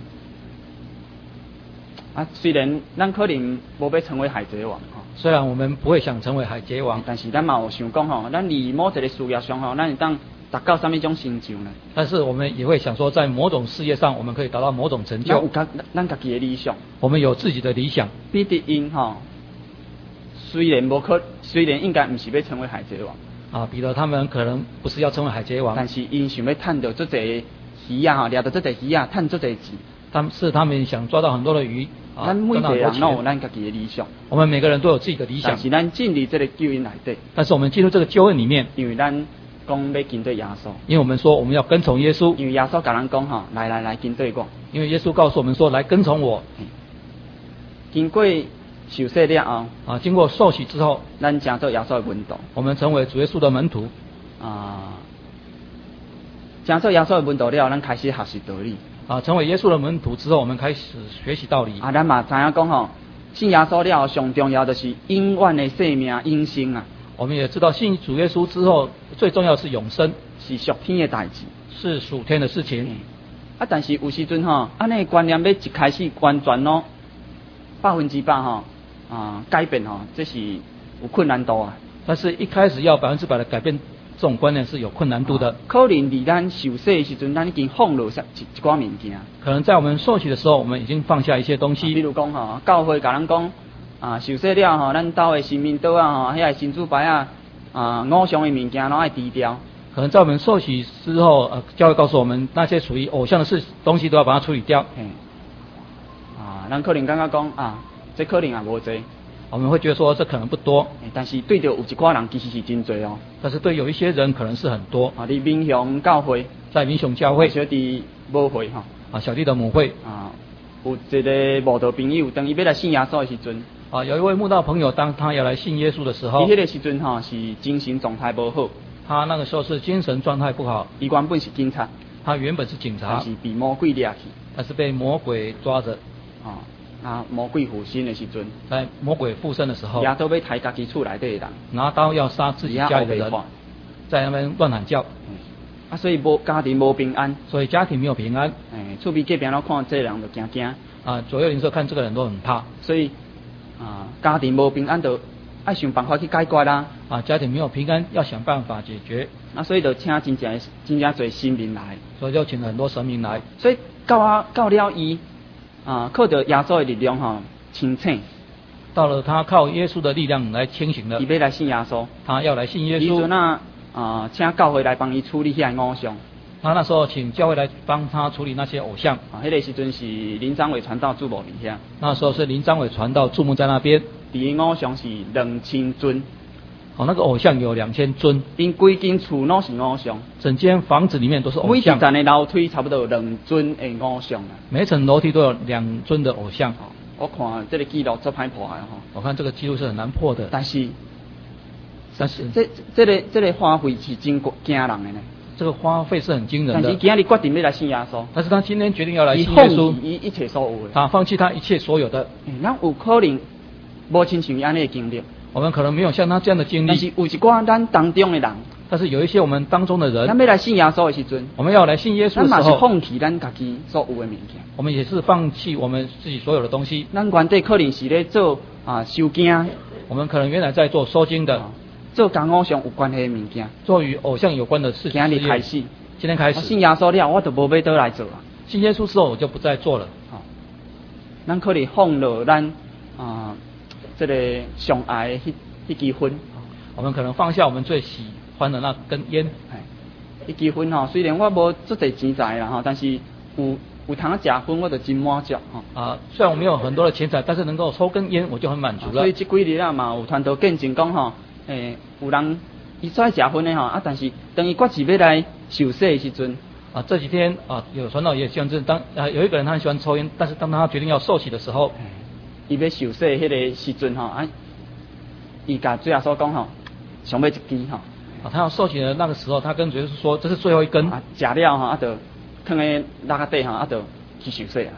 啊，虽然咱可能无要成为海贼王，哈， 虽然我们不会想成为海贼王， 但是咱嘛有想讲吼，咱伫某一个事业上吼，咱会当达到什么种成就呢？ 但是我们也会想说，在某种事业上，我们可以达到某种成就。 有家咱家己的理想， 我们有自己的理想。 彼得因吼，虽然无可，虽然应该不是要成为海贼王。 啊，彼得他们可能不是要成为海贼王， 但是因想要赚到这侪鱼啊，掠到这侪鱼啊，赚这侪钱。 他们是他们想抓到很多的鱼，啊， 咱每个人都有咱家己的理想。 我们每个人都有自己的理想。 但是咱进入这个救恩内底。 但是我们进入这个救恩里面， 因为咱讲要跟对耶稣。 因为我们说我们要跟从耶稣。 因为耶稣甲咱讲吼，来来来跟对我。 因为耶稣告诉我们说，来跟从我。 经过受洗了后， 啊，经过受洗之后， 咱成做耶稣的门徒。 我们成为主耶稣的门徒。 啊，成做耶稣的门徒了，咱开始学习道理。 啊，成为耶稣的门徒之后，我们开始学习道理。 啊，咱嘛知影讲吼，信耶稣了，上重要就是永远的生命永生啊。 我们也知道，信主耶稣之后，最重要是永生， 是属天的代志， 是属天的事情。 嗯、啊，但是有时阵吼，安尼观念要一开始完全咯，百分之百吼啊改变吼，这是有困难度啊。 但是一开始要百分之百的改变这种观念是有困难度的。 啊、可能伫咱受洗的时阵，咱已经放落一一寡物件。 可能在我们受洗的时候，我们已经放下一些东西。 啊、比如讲吼，教会甲咱讲啊，受洗了吼，咱兜的神明桌啊吼，遐个神主牌啊啊，偶像的物件拢爱低调。 可能在我们受洗之后，呃，教会告诉我们，那些属于偶像的事东西都要把它处理掉。 嗯。啊，咱可能感觉讲啊，这可能也无济。 我们会觉得说这可能不多， 但是对着有一寡人其实是真多哦。 但是对有一些人可能是很多。 啊，你民雄教会， 在民雄教会， 小弟母会哈。 啊，小弟的母会。 啊，有一个慕道朋友，当伊要来信耶稣的时阵， 啊，有一位慕道朋友，当他要来信耶稣的时候， 伊迄个时阵哈是精神状态不好。 他那个时候是精神状态不好。 伊原本是警察。 他原本是警察。 但是被魔鬼掠去。 但是被魔鬼抓着。 啊。啊！魔鬼附身的时阵， 在魔鬼附身的时候， 拿刀要抬家己厝内底的人， 拿刀要杀自己家里的人，在那边乱喊叫。 嗯、啊，所以无家庭无平安， 所以家庭没有平安。 哎，厝边隔壁佬看这个人就惊惊。 啊，左右邻舍看这个人都很怕。 所以啊，家庭无平安就爱想办法去解决啦。 啊，家庭没有平安，要想办法解决。 啊，所以就请真正真正侪神明来， 所以就请了很多神明来。 所以到啊到了伊。啊，靠着耶稣的力量哈，清醒。 到了他靠耶稣的力量来清醒了。 伊要来信耶稣， 他要来信耶稣。 伊阵啊啊，请教会来帮伊处理遐偶像。 他那时候请教会来帮他处理那些偶像。 啊，迄个时阵是林章伟传道注目伫遐。 那时候是林章伟传道注目在那边。 伫个偶像是两千尊。 哦，那个偶像有两千尊。 因规间厝拢是偶像。 整间房子里面都是偶像。 每一层的楼梯差不多有两尊的偶像啊。 每一层楼梯都有两尊的偶像。 哦，我看这个记录做歹破的吼。 我看这个记录是很难破的。 但是， 但是这这个这个花费是真惊人的呢。 这个花费是很惊人的。 但是今日决定要来信耶稣。 但是他今天决定要来信耶稣。 伊一切所有的。 他放弃他一切所有的。 嗯，咱有可能无亲像伊安尼的经历。 我们可能没有像他这样的经历。 但是有一寡咱当中的人。 但是有一些我们当中的人。 咱要来信耶稣的时阵。 我们要来信耶稣的时候。 咱嘛是放弃咱家己所有的物件。 我们也是放弃我们自己所有的东西。 咱原底可能是咧做啊收经。 我们可能原来在做收经的。 啊做跟偶像有关系的物件， 做与偶像有关的事情。 今日开始， 今天开始。 信耶稣了，我就无要倒来做啊。 信耶稣之后，我就不再做了。 哦，咱可能放落咱啊，这个上爱的迄迄支烟。 我们可能放下我们最喜欢的那根烟。 哎，迄支烟吼，虽然我无足侪钱财啦吼，但是有有通食烟，我就真满足吼。 啊，虽然我没有很多的钱财，但是能够抽根烟，我就很满足了。 所以这几日啊嘛，有传道见证讲吼。诶，有人伊出来食薰的吼，啊，但是当伊决志要来受洗的时阵， 啊，这几天啊，有传道也像这当啊，有一个人他很喜欢抽烟，但是当他决定要受洗的时候， 伊要受洗迄个时阵吼，啊，伊甲主耶稣讲吼，上尾一支吼， 啊，他要受洗的那个时候，他跟主耶稣说，这是最后一根， 啊，食了吼，啊，就放在垃圾底吼，啊，就去受洗啊。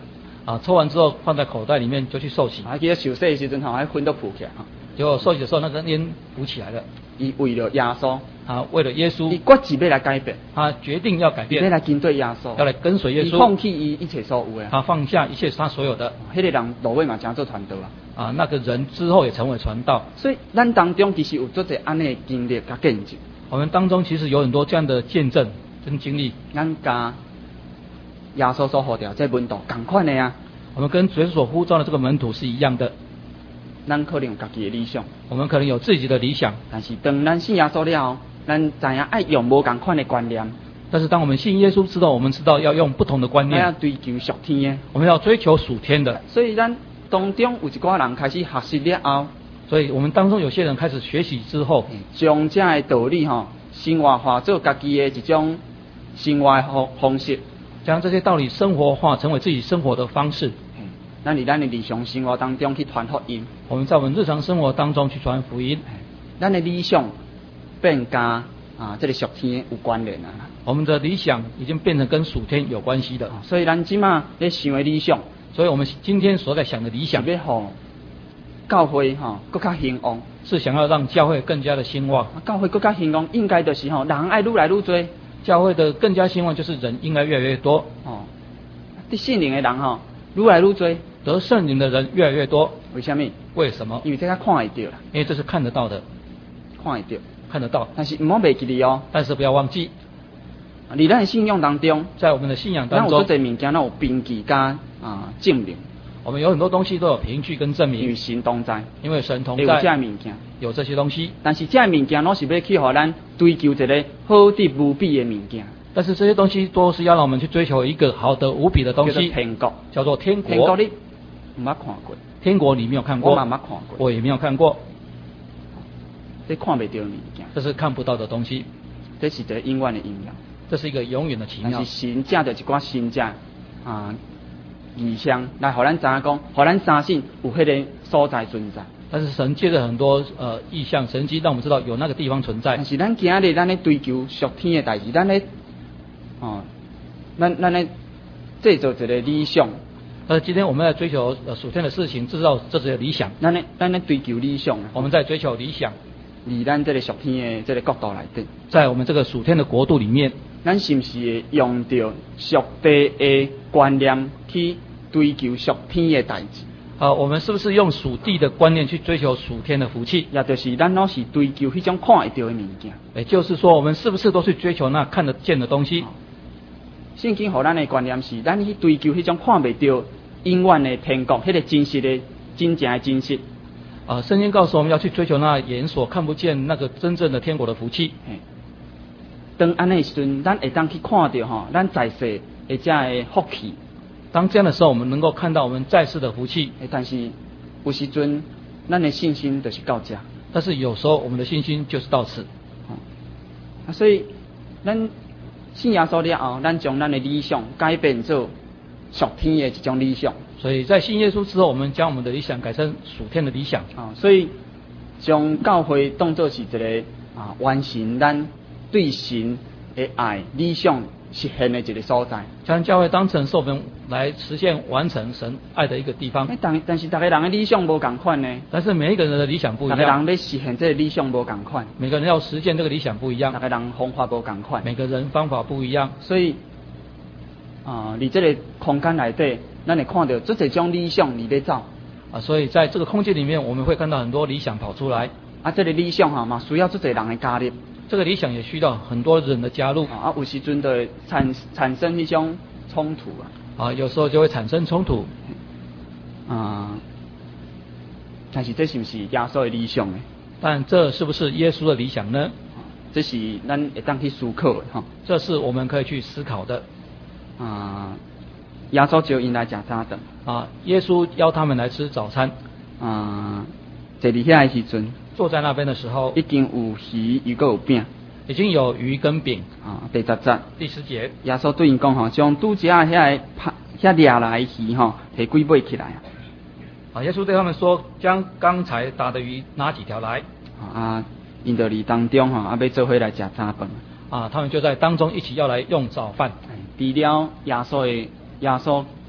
啊，抽完之后放在口袋里面就去受洗。 啊，记得受洗的时阵吼，还烟都扑起来吼。 结果受洗的时候，那个烟补起来了。 伊为了耶稣， 啊，为了耶稣， 伊决志要来改变， 他决定要改变， 要来跟对耶稣， 要来跟随耶稣， 伊放弃伊一切所有的， 他放下一切他所有的。 迄个人落尾嘛，真做传道啊。 啊，那个人之后也成为传道。 所以咱当中其实有做者安尼的经历甲见证。 我们当中其实有很多这样的见证跟经历。 咱甲耶稣所呼召这门徒同款的啊。 我们跟耶稣所呼召的这个门徒是一样的。 咱可能有家己的理想， 我们可能有自己的理想， 但是当咱信耶稣了后，咱知影爱用无共款的观念。 但是当我们信耶稣之后，我们知道要用不同的观念， 要追求属天的， 我们要追求属天的。 所以咱当中有一寡人开始学习了后， 所以我们当中有些人开始学习之后， 将这的道理吼生活化做家己的一种生活方方式， 将这些道理生活化，成为自己生活的方式。 咱伫咱的日常生活当中去传福音， 我们在我们日常生活当中去传福音， 咱的理想变加啊，这个属天有关联啊。 我们的理想已经变成跟属天有关系的， 所以咱即马咧想的理想， 所以我们今天所在想的理想， 是要互教会吼更较兴旺， 是想要让教会更加的兴旺。 教会更加兴旺，应该就是吼人爱愈来愈多， 教会的更加兴旺就是人应该越来越多。 哦，得圣灵的人吼愈来愈多。 得圣灵的人越来越多， 为什么？ 为什么？ 因为这个看得到啦， 因为这是看得到的， 看得到， 看得到。 但是唔好忘记哩哦， 但是不要忘记， 伫咱的信仰当中， 在我们的信仰当中， 咱有做侪物件，咱有凭据加啊证明。 我们有很多东西都有凭据跟证明， 因为神同在， 因为神同在， 有这物件， 有这些东西。 但是这物件拢是要去互咱追求一个好的无比的物件。 但是这些东西都是要让我们去追求一个好的无比的东西， 叫做天国， 叫做天国。天国你唔捌看过？ 天国你没有看过？ 我嘛捌看过， 我也没有看过。 这看不到的物件， 这是看不到的东西， 这是一个永远的应验， 这是一个永远的奇妙。 但是神借着一寡新借啊异象来，互咱知影讲，互咱相信有迄个所在存在。 但是神借着很多呃异象神迹，让我们知道有那个地方存在。 但是咱今日咱咧追求属天的代志，咱咧哦，咱咱咧制造一个理想。 呃，今天我们在追求呃属天的事情，制造这些理想。 咱咧咱咧追求理想， 我们在追求理想， 离咱这个属天的这个角度来底， 在我们这个属天的国度里面， 咱是不是会用到属地的观念去追求属天的代志？ 啊，我们是不是用属地的观念去追求属天的福气？ 也就是咱拢是追求迄种看得到的物件。 也就是说，我们是不是都去追求那看得见的东西？ 圣经互咱的观念是，咱去追求迄种看不到永远的天国，迄、那个真实的、真正的真实。 啊，圣经告诉我们要去追求那眼所看不见那个真正的天国的福气。 当安尼时阵，咱会当去看到吼，咱在世的这的福气。 当这样的时候，我们能够看到我们在世的福气。 但是有时阵，咱的信心就是到这。 但是有时候我们的信心就是到此。 啊，所以咱信耶稣了后，咱将咱的理想改变做属天的一种理想。 所以在信耶稣之后，我们将我们的理想改成属天的理想。 啊，所以将教会当作是一个啊完成咱对神的爱理想实现的一个所在。 将教会当成是我们来实现完成神爱的一个地方。 但但是，大家人的理想无同款呢。 但是每一个人的理想不一样。 大家人要实现这个理想无同款。 每个人要实现这个理想不一样。 大家人方法无同款。 每个人方法不一样。 所以啊，伫这个空间内底，咱会看到这一种理想伫咧走。 啊，所以在这个空间里面，我们会看到很多理想跑出来。 啊，这个理想哈嘛，需要这侪人的加入。 这个理想也需要很多人的加入。 啊，有时阵就会产产生一种冲突啊。 啊，有时候就会产生冲突。 啊，但是这是不是耶稣的理想呢？ 但这是不是耶稣的理想呢？ 这是咱会当去思考的哈。 这是我们可以去思考的。 啊，耶稣叫因来吃早顿。 啊，耶稣邀他们来吃早餐。 啊，坐伫遐的时阵， 坐在那边的时候， 已经有鱼，又搁有饼。 已经有鱼跟饼。 啊，第十节。 第十节。 耶稣对因讲吼，将拄只遐个拍遐掠来的鱼吼，摕几尾起来啊。 啊，耶稣对他们说，将刚才打的鱼拿几条来。 啊，因就伫当中吼，啊要做伙来吃早饭。 啊，他们就在当中一起要来用早饭。 除了耶稣的耶稣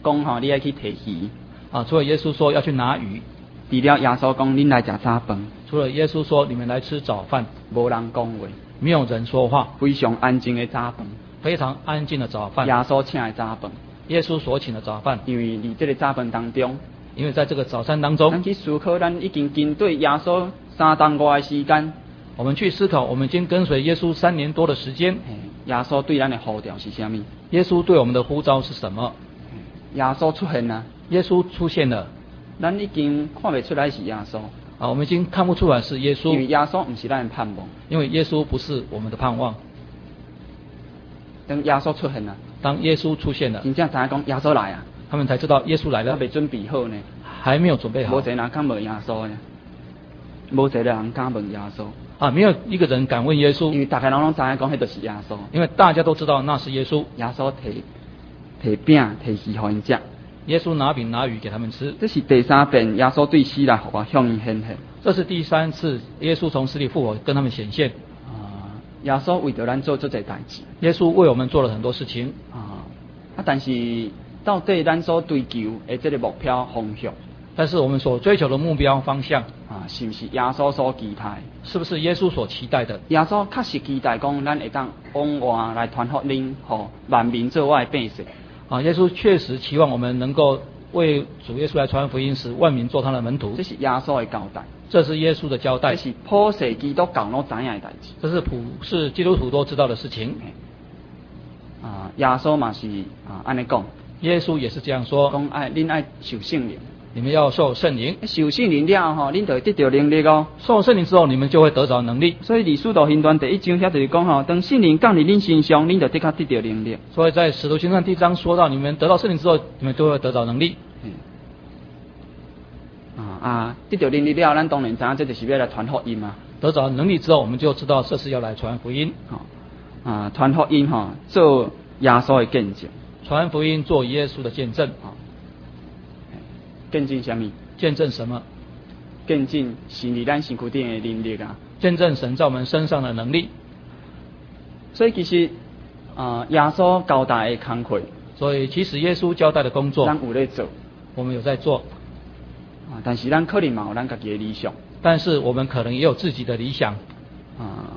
讲吼，你爱去摕鱼。 啊，除了耶稣说要去拿鱼， 除了耶稣讲恁来食早饭， 除了耶稣说你们来吃早饭， 无人讲话， 没有人说话， 非常安静的早饭， 非常安静的早饭。 耶稣请的早饭， 耶稣所请的早饭， 因为伫这个早饭当中， 因为在这个早餐当中， 咱去思考咱已经跟对耶稣三当外的时间， 我们去思考，我们已经跟随耶稣三年多的时间， 耶稣对咱的呼召是什么？ 耶稣对我们的呼召是什么？ 耶稣出现了， 耶稣出现了， 咱已经看不出来是耶稣。 啊，我们已经看不出来是耶稣， 因为耶稣不是咱的盼望， 因为耶稣不是我们的盼望。 等耶稣出现了， 当耶稣出现了， 真正知影讲耶稣来啊， 他们才知道耶稣来了， 还没准备好呢， 还没有准备好。 无一个人敢问耶稣呢，无一个人敢问耶稣。 啊，没有一个人敢问耶稣， 因为大家拢拢知影讲，迄就是耶稣。 因为大家都知道那是耶稣。 耶稣摕摕饼摕鱼互因食。 耶稣拿饼拿鱼给他们吃。 这是第三遍耶稣对死来复活向因显现。 这是第三次耶稣从死里复活跟他们显现。 啊，耶稣为着咱做这些代志。 耶稣为我们做了很多事情。 啊，啊，但是到底咱所追求的这个目标方向， 但是我们所追求的目标方向啊，是不是耶稣所期待？ 是不是耶稣所期待的？ 耶稣确实期待讲，咱会当往外来传福音，吼万民做我的百姓。 啊，耶稣确实期望我们能够为主耶稣来传福音，使万民做他的门徒。 这是耶稣的交代， 这是耶稣的交代， 这是普世基督教都知影的代志， 这是普世基督徒都知道的事情。 啊，耶稣嘛是啊安尼讲， 耶稣也是这样说， 讲爱恁爱受圣灵， 你们要受圣灵， 受圣灵了吼，恁就会得到能力哦。 受圣灵之后，你们就会得着能力。 所以《使徒行传》第一章遐就是讲吼，当圣灵降临恁身上，恁就得较得到能力。 所以在使徒行传第一章说到，你们得到圣灵之后，你们就会得着能力。 啊啊，得到能力了，咱当然知影这就是要来传福音嘛。 得着能力之后，我们就知道这是要来传福音。 啊，传福音吼，做耶稣的见证。 传福音做耶稣的见证。 见证什么？ 见证什么？ 见证神在咱身躯顶的能力啊！ 见证神在我们身上的能力。 所以其实啊，耶稣交代的工课， 所以其实耶稣交代的工作， 咱有在做， 我们有在做。 啊，但是咱可能嘛有咱家己的理想， 但是我们可能也有自己的理想。 啊，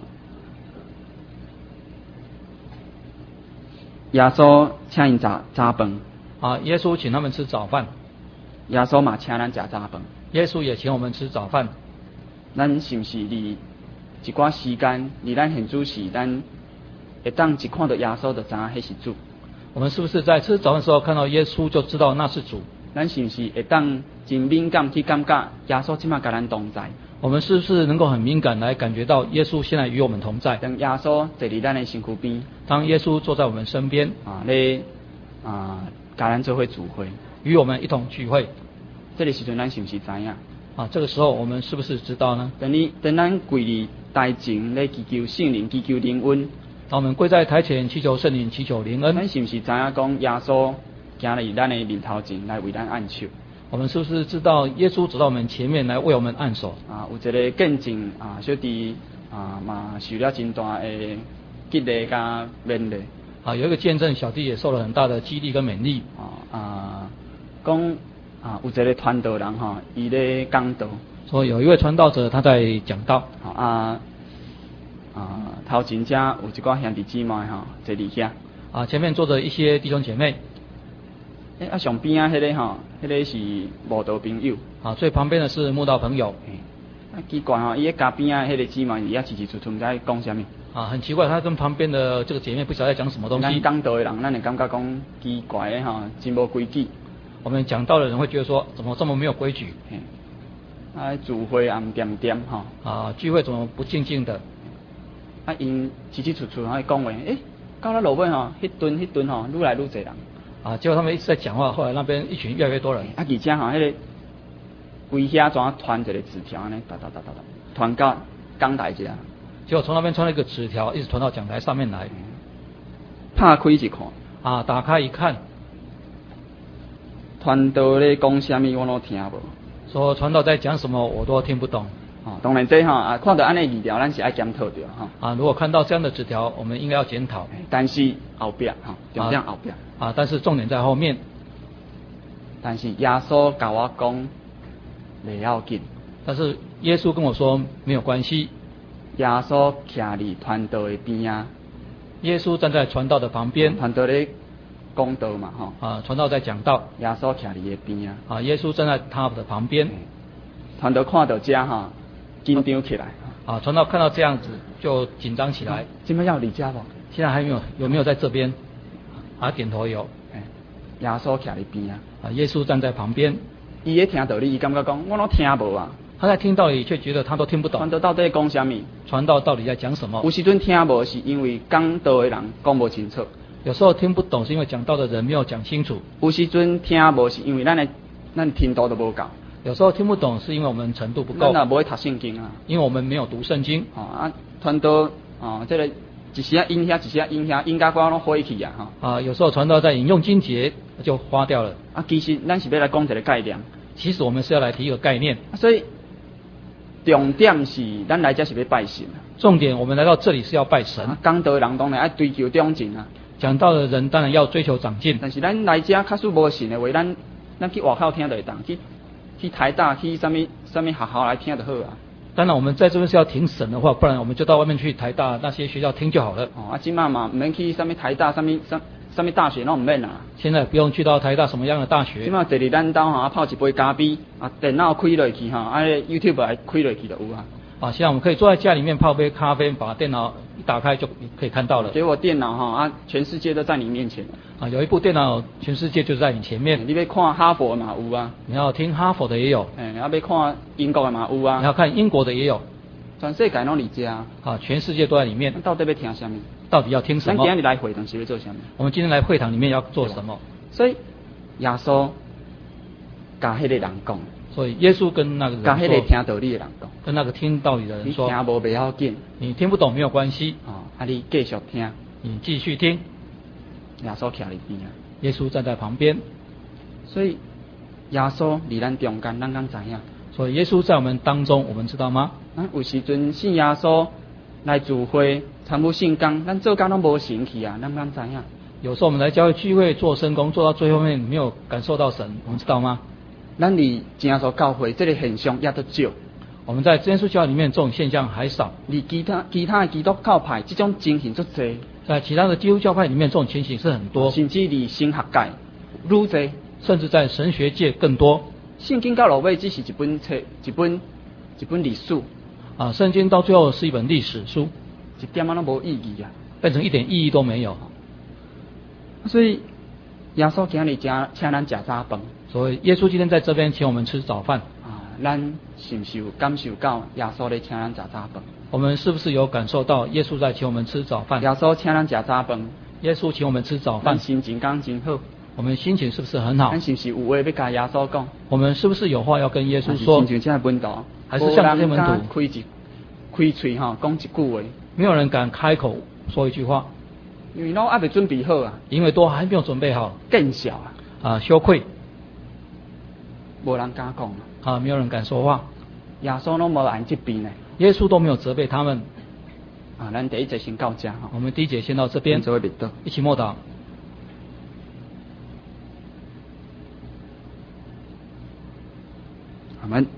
耶稣请因早早饭。 啊，耶稣请他们吃早饭。 耶稣嘛请咱食早饭。 耶稣也请我们吃早饭。 咱是不是离一寡时间，离咱现主时，咱会当一看到耶稣就知影迄是主？ 我们是不是在吃早饭的时候看到耶稣就知道那是主？ 咱是不是会当真敏感去感觉耶稣即马甲咱同在？ 我们是不是能够很敏感来感觉到耶稣现在与我们同在？ 当耶稣坐伫咱的身躯边， 当耶稣坐在我们身边， 啊，咧啊，甲咱做伙聚会， 与我们一同聚会， 这个时阵咱是不是知影？ 啊，这个时候我们是不是知道呢？ 等你等咱跪伫台前咧祈求圣灵、祈求灵恩， 当我们跪在台前祈求圣灵、祈求灵恩， 咱是不是知影讲耶稣行伫咱的面头前来为咱按手？ 我们是不是知道耶稣走到我们前面来为我们按手？ 啊，有一个见证啊，小弟啊嘛受了真大的激励甲勉励。 啊，有一个见证，小弟也受了很大的激励跟勉励。 啊啊，讲啊，有一个传道人哈，伊咧讲道。 说有一位传道者他在讲道。 啊啊，头前遮有一寡兄弟姊妹哈，坐伫遐。啊， 前面坐着一些弟兄姐妹。 诶、欸，啊上边啊，迄个吼，迄个是慕道朋友。 啊，最旁边的是慕道朋友。 啊，奇怪吼，伊咧家边啊，迄个姊妹伊也叽叽出出，毋知讲啥物。 啊，很奇怪，他跟旁边的这个姐妹不晓得在讲什么东西。 咱讲道的人，咱会感觉讲奇怪的吼，真无规矩。 我们讲道的人会觉得说，怎么这么没有规矩？ 啊，聚会也唔点点吼。 啊，聚会怎么不静静的？ 啊，因叽叽出出，还讲话，诶、欸，到了落尾吼，迄顿迄顿吼，愈来愈侪人。啊， 结果他们一直在讲话，后来那边一群越来越多人。 啊，而且吼，迄、那个规遐怎传一个纸条呢？哒哒哒哒哒，传到讲台只。 结果从那边传了一个纸条，一直传到讲台上面来。 拍开一看， 啊，打开一看， 传道咧讲啥物，我拢听无。 说传道在讲什么，我都听不懂。 哦，当然这吼啊，看到安尼字条，咱是爱检讨着哈。 啊，如果看到这样的纸条，我们应该要检讨。 但是后壁哈，重点后壁。 啊，但是重点在后面。 但是耶稣甲我讲，袂要紧。 但是耶稣跟我说没有关系。 耶稣徛伫传道的边啊， 耶稣站在传道的旁边， 传道咧讲道嘛，吼。 啊，传道在讲道。 耶稣徛伫伊边啊。 啊，耶稣站在他的旁边。 传道看到这哈，紧张起来。 啊，传道看到这样子就紧张起来。 今麦要离家不？ 现在还没有，有没有在这边？啊，点头有。 哎，耶稣徛伫边啊。 啊，耶稣站在旁边。 伊咧听道理，伊感觉讲，我拢听无啊。 他在听道理，却觉得他都听不懂。 传道到底讲什么？ 传道到底在讲什么？ 有时阵听无，是因为讲道的人讲不清楚。 有时候听不懂，是因为讲道的人没有讲清楚。 有时阵听无，是因为咱的咱听道都无够。 有时候听不懂，是因为我们程度不够。 咱也无会读圣经啊。 因为我们没有读圣经。 哦啊，传道哦，这个一时啊引遐，一时啊引遐，引甲我拢火去啊哈。 啊，有时候传道在引用经节就花掉了。 啊，其实咱是要来讲一个概念。 其实我们是要来提一个概念。 所以重点是咱来这是要拜神。 重点我们来到这里是要拜神。 讲道的人当然爱追求长进啊。 讲道的人当然要追求长进。 但是咱来这假使无神的话，咱咱去外口听就会当，去去台大去什么什么学校来听就好啊。 当然我们在这边是要听神的话，不然我们就到外面去台大那些学校听就好了。 哦，啊，今嘛嘛唔免去什么台大什么什什么大学拢唔免啦。 现在不用去到台大什么样的大学。 今嘛坐伫咱兜吼，泡一杯咖啡，啊，电脑开落去吼，啊 ，YouTube 来开落去就有啊。 啊，现在我们可以坐在家里面泡杯咖啡，把电脑一打开就可以看到了。 给我电脑哈啊，全世界都在你面前。 啊，有一部电脑，全世界就在你前面。 你要看哈佛的嘛有啊。 你要听哈佛的也有。 哎，要要看英国的嘛有啊。 你要看英国的也有。 全世界拢伫这啊。 啊，全世界都在里面。 到底要听什么？ 到底要听什么？ 咱今日来会堂是要做什么？ 我们今天来会堂里面要做什么？ 所以耶稣甲迄个人讲。 所以耶稣跟那个人说， 跟那个听道理的人讲， 跟那个听道理的人说， 你听无不要紧， 你听不懂没有关系， 哦，啊你继续听， 你继续听。 耶稣徛伫边啊， 耶稣站在旁边， 所以耶稣伫咱中间，咱敢知影？ 所以耶稣在我们当中，我们知道吗？ 啊，有时阵信耶稣来聚会参与圣工，咱做工拢无神去啊，咱敢知影？ 有时候我们来教会聚会做圣工，做到最后面没有感受到神，我们知道吗？ 咱离正所教会这个现象也都少， 我们在真耶稣教会里面这种现象还少。 离其他其他的基督教派这种情形足多， 在其他的基督教派里面这种情形是很多， 甚至离神学界愈多， 甚至在神学界更多。 圣经到落尾只是一本册，一本一本历史啊，圣经到最后是一本历史书， 一点仔都无意义啊， 变成一点意义都没有。 所以耶稣今日请请咱食早饭。 所以耶稣今天在这边请我们吃早饭啊，咱是不是有感受到耶稣咧请咱食早饭？ 我们是不是有感受到耶稣在请我们吃早饭？ 耶稣请咱食早饭， 耶稣请我们吃早饭， 心情刚真好。 我们心情是不是很好？ 咱是不是有话要甲耶稣讲？ 我们是不是有话要跟耶稣说？ 还是像这门徒， 还是像这些门徒开一开嘴哈，讲一句话， 没有人敢开口说一句话， 因为拢还没准备好啊， 因为都还没有准备好， 更小啊， 啊，羞愧。 无人敢讲啊，没有人敢说话。 耶稣拢无按这边呢， 耶稣都没有责备他们。 啊，咱第一节先到这哈。 我们第一节先到这边，一起默祷。 阿门。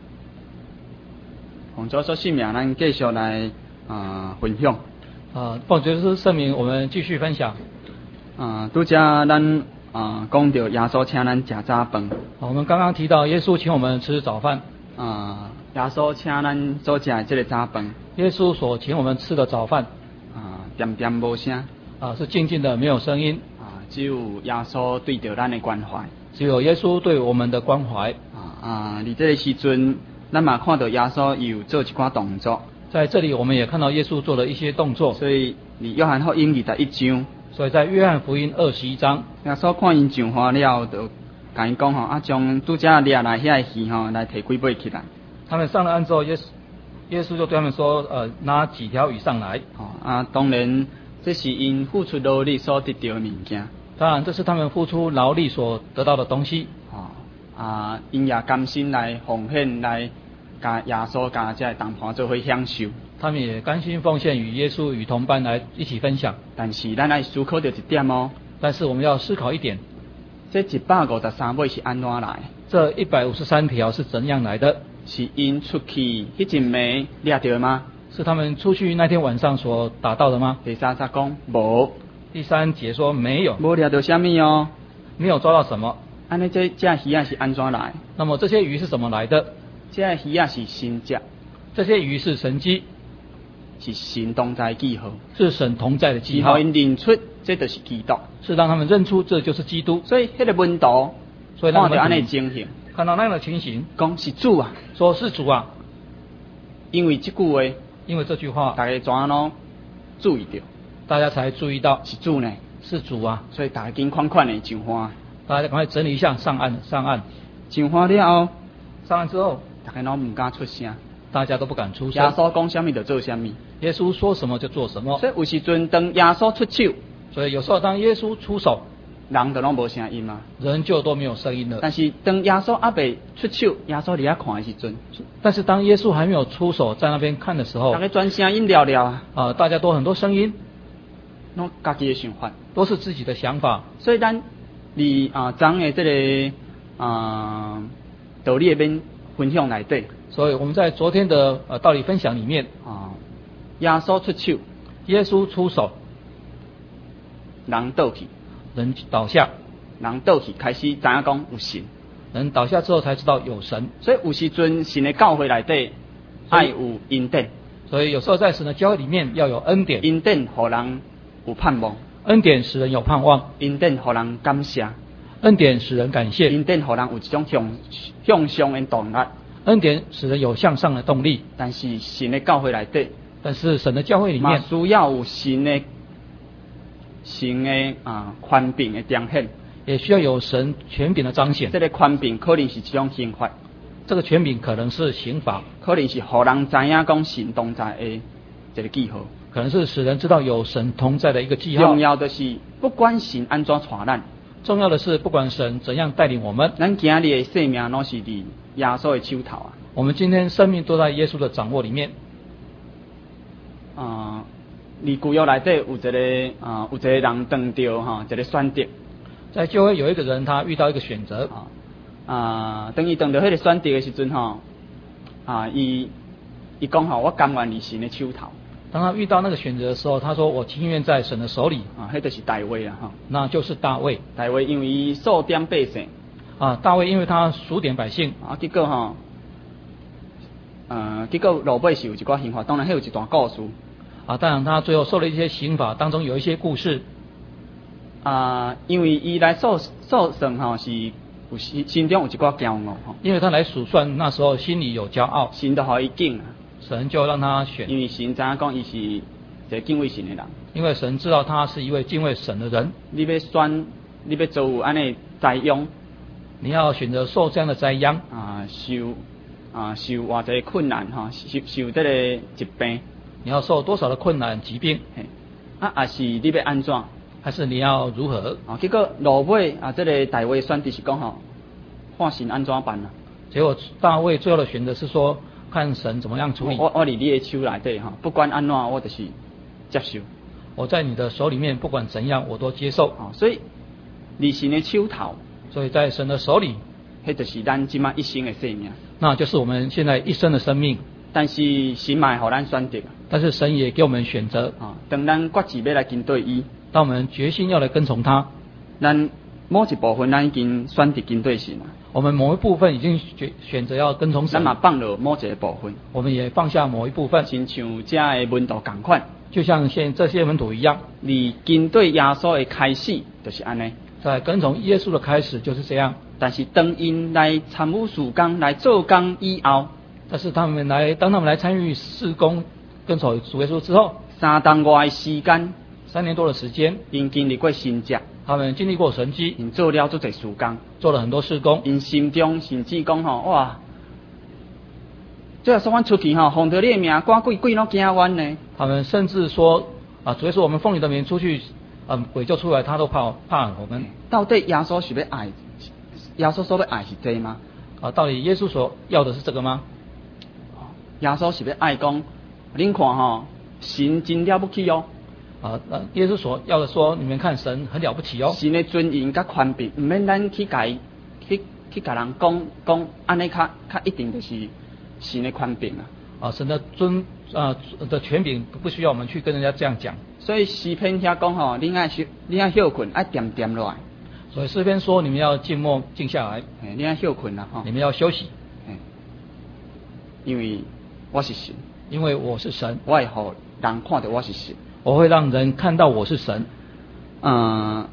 奉主所信命，咱继续来啊、呃、分享。 啊，奉主是圣名，我们继续分享。 啊，拄则咱。啊，讲到耶稣请咱食早饭。 我们刚刚提到耶稣请我们吃早饭。 啊，耶稣请咱所食的这个早饭。 耶稣所请我们吃的早饭。 啊，点点无声。 啊，是静静的，没有声音。 啊，只有耶稣对着咱的关怀。 只有耶稣对我们的关怀。 啊啊，伫这个时阵，咱嘛看到耶稣有做一寡动作。 在这里，我们也看到耶稣做了一些动作。 所以，你约翰福音二十一章。 所以在约翰福音二十一章， 耶稣看因上花了，就甲因讲吼，啊，将拄则掠来遐个鱼吼，来摕几尾起来。 他们上了岸之后，耶稣耶稣就对他们说，呃，拿几条鱼上来。 哦啊，当然这是因付出劳力所得到的物件。 当然，这是他们付出劳力所得到的东西。 哦啊，因也甘心来奉献来，甲耶稣甲这同伴做伙享受。 他们也甘心奉献，与耶稣与同伴来一起分享。 但是咱爱思考到一点哦。 但是我们要思考一点， 这一百五十三尾是安怎来？ 这一百五十三条是怎样来的？ 是因出去迄阵暝掠到吗？ 是他们出去那天晚上所达到的吗？ 第三节讲无。 第三节说没有， 无掠到什么哦？ 没有抓到什么。 安尼这这鱼啊是安怎来？ 那么这些鱼是怎么来的？ 这鱼啊是神迹， 这些鱼是神迹， 是神同在记号， 是神同在的记号。 因认出这就是基督， 是让他们认出这就是基督。 所以迄个门徒， 所以看到安尼情形， 看到那样的情形， 讲是主啊， 说是主啊。 因为这句话， 因为这句话， 大家怎样咯注意到， 大家才注意到是主呢， 是主啊。 所以大家紧款款的上花， 大家赶快整理一下上岸，上岸。 上花了后， 上岸之后， 大家拢唔敢出声， 大家都不敢出声。 耶稣讲什么就做什么， 耶稣说什么就做什么。 所以有时阵当耶稣出手， 所以有时候当耶稣出手， 人就拢无声音嘛， 人就都没有声音了。 但是当耶稣还未出手，耶稣伫遐看的时阵， 但是当耶稣还没有出手在那边看的时候， 大家专声音了了啊， 啊、大家都很多声音， 拢家己的想法， 都是自己的想法。 所以咱离啊昨的这个啊道理边分享内底所以我们在昨天的呃道理分享里面， 啊，耶稣出手， 耶稣出手， 人倒去， 人倒下， 人倒去开始知影讲有神， 人倒下之后才知道有神。 所以有时阵神的教会内底爱有恩典， 所以有时候在神的教会里面要有恩典， 恩典互人有盼望， 恩典使人有盼望， 恩典互人感谢， 恩典使人感谢， 恩典互人有一种向向上的动力， 恩典使人有向上的动力。 但是神的教会内底， 但是神的教会里面需要有神的神的啊权柄的彰显， 也需要有神权柄的彰显。 这个权柄可能是一种刑罚， 这个权柄可能是刑罚， 可能是互人知影讲神同在的一个记号， 可能是使人知道有神同在的一个记号。 重要的是，不管神安怎带咱， 重要的是，不管神怎样带领我们， 咱今日的生命拢是伫耶稣的手头啊。 我们今天生命都在耶稣的掌握里面。 啊，离旧约内底有一个啊，有一个人当着哈一个选择， 在教会有一个人，他遇到一个选择啊啊，当伊当着迄个选择的时阵吼，啊，伊伊讲吼，我甘愿伫神的手头。 当他遇到那个选择的时候，他说：“我情愿在神的手里。” 啊，迄就是大卫啊，哈。 那就是大卫。 大卫因为伊数点百姓啊，大卫因为他数点百姓啊，结果吼，呃，结果罗马是有一寡刑罚，当然还有一段故事啊。当然，他最后受了一些刑罚，当中有一些故事啊，因为伊来数数算吼是有心心中有一寡骄傲吼， 因为他来数算那时候心里有骄傲， 神就互伊敬啊。 神就让他选， 因为神知影讲伊是一个敬畏神的人。 因为神知道他是一位敬畏神的人。 你要选，你要做有安尼栽养， 你要选择受这样的栽秧啊，受啊受偌济困难哈，受受这个疾病， 你要受多少的困难疾病？ 啊，还是你要安怎？ 还是你要如何？ 啊，结果罗尾啊，这个大卫选择是讲吼，看神安怎办啊？ 结果大卫最后的选择是说，看神怎么样处理。 我我伫你的手内底哈，不管安怎，我就是接受。 我在你的手里面，不管怎样，我都接受。 啊，所以离神的手头， 所以在神的手里， 迄就是咱即马一生的生命。 那就是我们现在一生的生命。 但是神嘛会互咱选择。 但是神也给我们选择。 啊，当咱决志要来跟对伊， 当我们决心要来跟从他， 咱某一部分咱已经选择跟对神了。 我们某一部分已经选选择要跟从神， 咱嘛放落某一个部分， 我们也放下某一部分， 亲像这的门徒同款， 就像现这些门徒一样， 离跟对耶稣的开始就是安尼， 在跟从耶稣的开始就是这样。 但是当因来参与事工、来做工以后， 但是他们来，当他们来参与事工、跟从主耶稣之后， 三当外的时间， 三年多的时间， 因经历过神迹， 他们经历过神迹， 因做了足侪事工， 做了很多事工， 因心中甚至讲吼，哇，这说阮出去吼，奉着你的名，赶鬼鬼拢惊阮呢。 他们甚至说啊，主耶稣我们奉你的名出去，嗯，鬼就出来，他都怕怕我们。 到底耶稣是要爱，耶稣所要爱是这吗？ 啊，到底耶稣所要的是这个吗？ 耶稣是要爱讲，恁看吼，神真了不起哦。 啊，那耶稣所要的说，你们看神很了不起哦。 神的尊严甲权柄，毋免咱去甲伊去去甲人讲讲，安尼较较一定就是神的权柄啊。 啊，神的尊啊的权柄不需要我们去跟人家这样讲。 所以诗篇遐讲吼，你爱休你爱休困，爱点点落来。 所以诗篇说，你们要静默静下来， 哎，你爱休困啦吼。 你们要休息， 哎，因为我是神， 因为我是神， 我会互人看到我是神。 我会让人看到我是神。 嗯，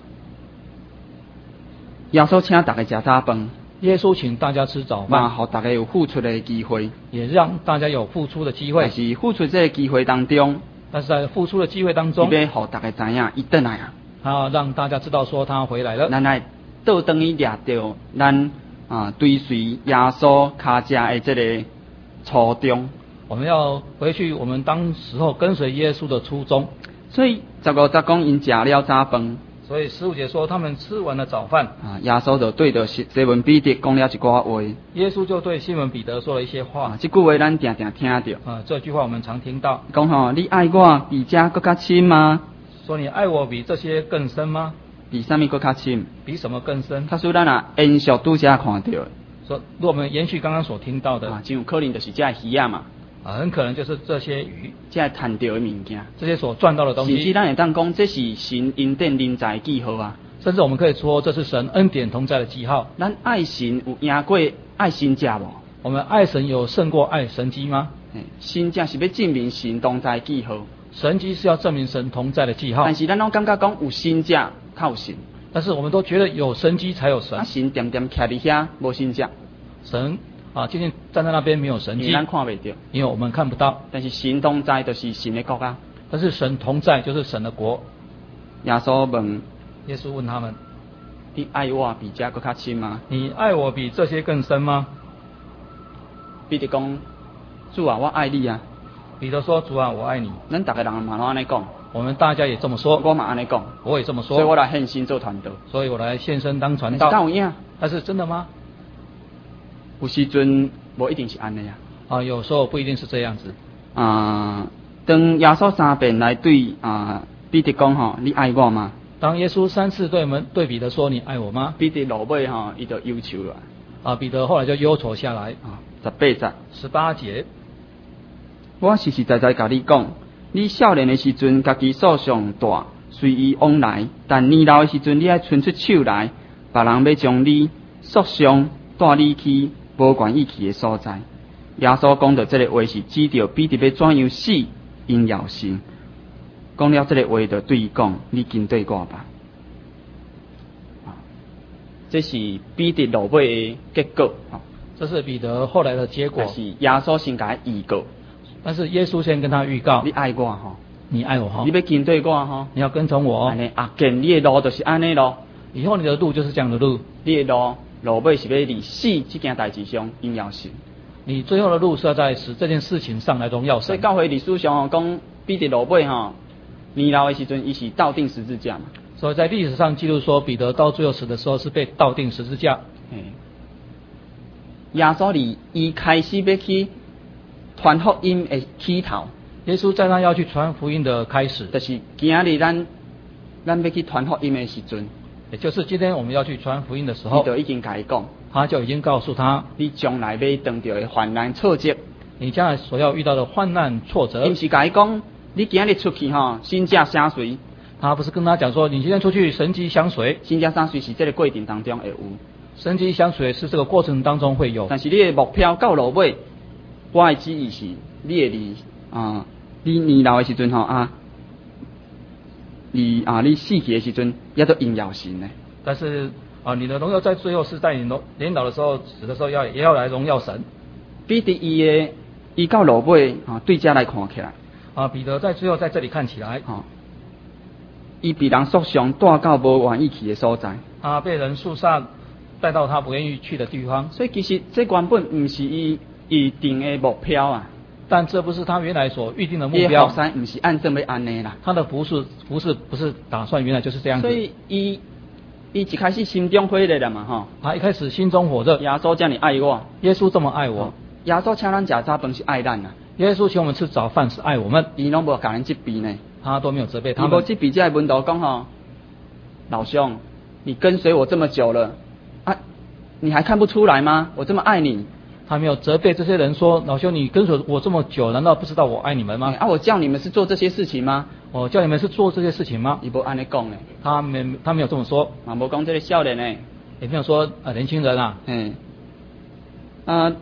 耶稣请大家食早饭， 耶稣请大家吃早嘛， 饭， 互大家有付出的机会， 也让大家有付出的机会。 但是付出这个机会当中， 但是在付出的机会当中， 伊要互大家知影，伊转来啊， 他让大家知道说他回来了。 咱来倒转去掠到咱啊追随耶稣脚正的这个初衷。 我们要回去我们当时候跟随耶稣的初衷。 所以十五节讲因食了早饭， 所以十五节说他们吃完了早饭， 啊，耶稣就对着西门彼得讲了一寡话。 耶稣就对西门彼得说了一些话。 啊，这句话咱常常听到。 啊，这句话我们常听到。 讲吼，你爱我比这更较深吗？ 说你爱我比这些更深吗？ 比什么更较深？ 比什么更深？ 他说咱啊延续拄则看到的。 说，如果我们延续刚刚所听到的， 啊，真有可能就是这鱼啊嘛。 啊，很可能就是这些鱼， 这赚到的物件， 这些所赚到的东西。 甚至咱会当讲，这是神恩典临在的记号啊。 甚至我们可以说，这是神恩典同在的记号。 咱爱神有赢过爱神者无？ 我们爱神有胜过爱神迹吗？ 神者是要证明神同在的记号。 神迹是要证明神同在的记号。 但是咱拢感觉讲有神者较有神。 但是我们都觉得有神迹才有神。 啊，神点点徛伫遐无神者。 神啊，渐渐站在那边没有神迹， 因为咱看袂到， 因为我们看不到。 但是神同在就是神的国啊。 但是神同在就是神的国。 耶稣问， 耶稣问他们： 你爱我比这更较深吗？ 你爱我比这些更深吗？ 彼得讲：主啊，我爱你啊。 彼得说：主啊，我爱你。 咱大家人嘛拢安尼讲。 我们大家也这么说。 我嘛安尼讲。 我也这么说。 所以我来献身做传道。 所以我来献身当传道。 但有影。 但是真的吗？ 有时阵无一定是安尼啊。 啊，有时候不一定是这样子。 啊，当耶稣三遍来对啊彼得讲吼，你爱我吗？ 当耶稣三次对门对彼得说你爱我吗？ 彼得落尾吼，伊就忧愁了。 啊，彼得后来就忧愁下来。 啊，十八节。 十八节。 我实实在在甲你讲，你少年的时阵，家己数上大，随伊往来；但年老的时阵，你爱伸出手来，别人要将你束上，带你去无愿意去的所在。耶稣讲到这个话是指着彼得要怎样死，因要信。讲了这个话，就对伊讲：你跟对我吧。啊，这是彼得落尾的结果。啊， 这是彼得后来的结果。 但是耶稣先甲伊预告。 但是耶稣先跟他预告： 你爱我吼， 你爱我吼， 你要跟对我吼， 你要跟从我。 安尼啊，见你的路就是安尼咯。 以后你的路就是这样的路。 你的路路尾是要伫死这件代志上荣耀神。 你最后的路是要在使这件事情上来荣耀神。 所以教会历史上讲彼得路尾吼，年老的时阵，伊是倒钉十字架嘛。 所以在历史上记录说，彼得到最后死的时候是被倒钉十字架。 耶稣伫伊开始要去传福音的起头， 耶稣在他要去传福音的开始， 就是今日咱咱要去传福音的时阵， 也就是今天我们要去传福音的时候， 你就已经甲伊讲， 他就已经告诉他， 你将来要遇到的患难挫折， 你将来所要遇到的患难挫折， 伊毋是甲伊讲，你今日出去吼，神迹相随。 他不是跟他讲说，你今天出去神迹相随， 神迹相随是这个过程当中会有， 神迹相随是这个过程当中会有， 但是你的目标到落尾。我的旨意是，你会离啊，你年老的时阵吼啊，你啊，你死去的时阵，也都荣耀神呢。 但是啊，你的荣耀在最后是在你年老的时候、死的时候要也要来荣耀神。 彼得伊的伊到落尾啊，对家来看起来啊，彼得在最后在这里看起来， 啊，伊被人束上带到无愿意去的所在， 啊，被人束上带到他不愿意去的地方。 所以其实这原本毋是伊。预定的目标啊， 但这不是他原来所预定的目标。 服侍不是按这么安尼啦。 他的服侍服侍不是打算原来就是这样子。 所以伊伊一开始心中火热了嘛吼。 他一开始心中火热。 耶稣这么爱我， 耶稣这么爱我。 耶稣请咱食早饭是爱咱啊。 耶稣请我们吃早饭是爱我们。 伊拢无教咱这边呢。 他都没有责备他伊无们。 即比这门徒讲吼，老兄，你跟随我这么久了，啊，你还看不出来吗？我这么爱你。 他没有责备这些人说：“老兄，你跟随我这么久，难道不知道我爱你们吗？” 啊，我叫你们是做这些事情吗？ 我叫你们是做这些事情吗？ 伊无安尼讲嘞。 他没他没有这么说， 嘛无讲这个少年嘞。 也没有说呃年轻人啊。 嗯。啊，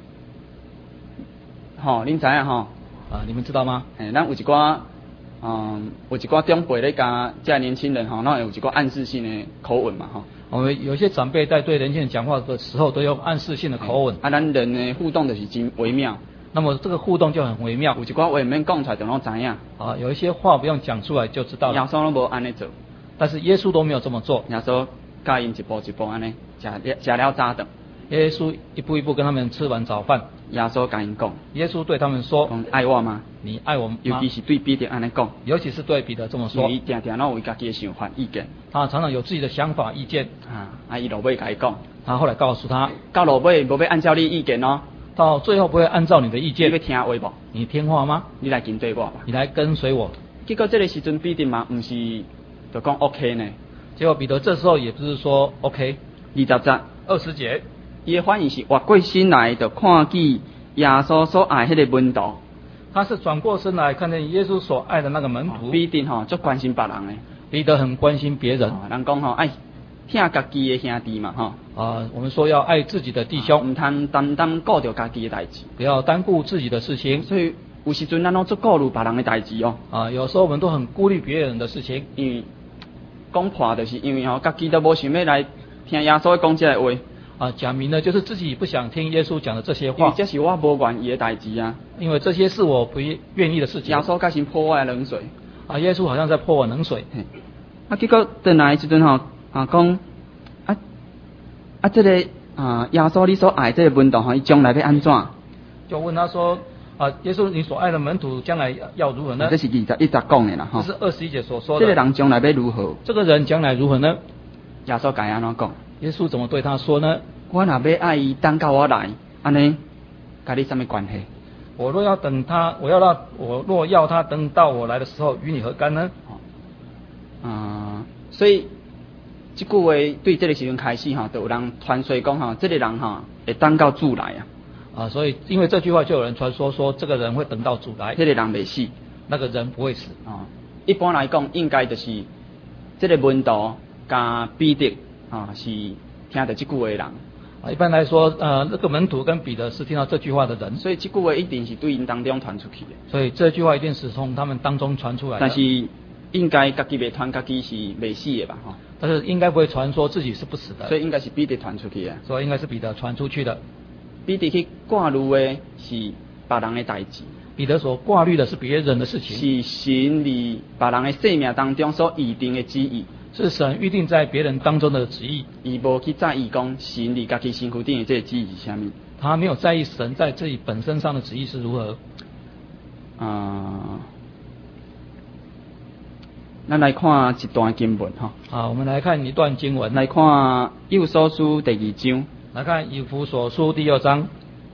吼、哦，恁知影吼？ 啊，你们知道吗？ 诶，咱有一寡，嗯，有一寡长辈咧教这年轻人吼，那有一寡暗示性的口吻嘛吼。 我们有些长辈在对年轻人讲话的时候，都用暗示性的口吻。 啊，咱人的互动就是真微妙。 那么这个互动就很微妙。 有一寡话毋免讲出来，就拢知影。 啊，有一些话不用讲出来就知道了。 耶稣都无安尼做， 但是耶稣都没有这么做。 耶稣教因一步一步安尼，食了食了早顿。 耶稣一步一步跟他们吃完早饭。 耶稣甲因讲， 耶稣对他们说：“ 讲爱我吗？ 你爱我吗？” 尤其是对彼得安尼讲， 尤其是对彼得这么说。 伊定定拢有家己的想法意见。 他常常有自己的想法意见。 啊，啊，伊落尾甲伊讲， 他后来告诉他， 到落尾无要按照你意见哦。 到最后不会按照你的意见。 你要听话无？ 你听话吗？ 你来跟对我吧。 你来跟随我。 结果这个时阵彼得嘛，毋是就讲 OK 呢。 结果彼得这时候也不是说 OK。 二十节， 二十节， 伊的反应是活过心来，就看见耶稣所爱迄个门徒。 他是转过身来看见耶稣所爱的那个门徒。 彼得吼，足关心别人的。 彼得很关心别人。 哦、人讲吼，爱听家己的兄弟嘛吼。 啊，我们说要爱自己的弟兄， 唔通单单顾着家己的代志， 不要单顾自己的事情。 所以有时阵咱拢足顾虑别人的代志哦。 啊，有时候我们都很顾虑别人的事情。 因为讲破就是因为吼，家己都无想要来听耶稣讲这个话。 啊，讲明了就是自己不想听耶稣讲的这些话。 因为这是我无愿意的代志啊。 因为这些是我不愿意的事情。 耶稣开始泼我的冷水。 啊，耶稣好像在泼我冷水。 啊，结果转来的时阵吼，啊讲啊啊，这个啊耶稣你所爱这个门徒吼，伊将来要安怎？ 就问他说：啊，耶稣你所爱的门徒将来要如何呢？ 这是二十一节讲的啦， 这是二十一节所说的。 这个人将来要如何？ 这个人将来如何呢？ 耶稣该安怎讲？ 耶稣怎么对他说呢？ 我若要爱伊等到我来，安尼，甲你什么关系？ 我若要等他，我要让我若要他等到我来的时候，与你何干呢？ 啊、呃，所以这句话对这个时阵开始哈，就有人传说讲哈，这个人哈会等到主来啊。 啊，所以因为这句话就有人传说说这个人会等到主来， 这个人未死， 那个人不会死啊。一般来讲，应该就是这个门徒加彼得啊，是听到这句话的人。 啊，一般来说，呃，那个门徒跟彼得是听到这句话的人， 所以这句话一定是对因当中传出去的。 所以这句话一定是从他们当中传出来的。 但是应该家己未传，家己是未死的吧？哈。 但是应该不会传说自己是不死的。 所以应该是彼得传出去的。 所以应该是彼得传出去的。 彼得去挂虑的是别人的代志。 彼得所挂虑的是别人的事情。 是神伫别人的生命当中所预定的旨意。 是神预定在别人当中的旨意。 伊无去在意讲神伫家己身躯顶的这个旨意是啥物。 他没有在意神在自己本身上的旨意是如何。 啊、呃，咱来看一段经文哈。 好，我们来看一段经文。 来看以弗所书第二章。 来看以弗所书第二章。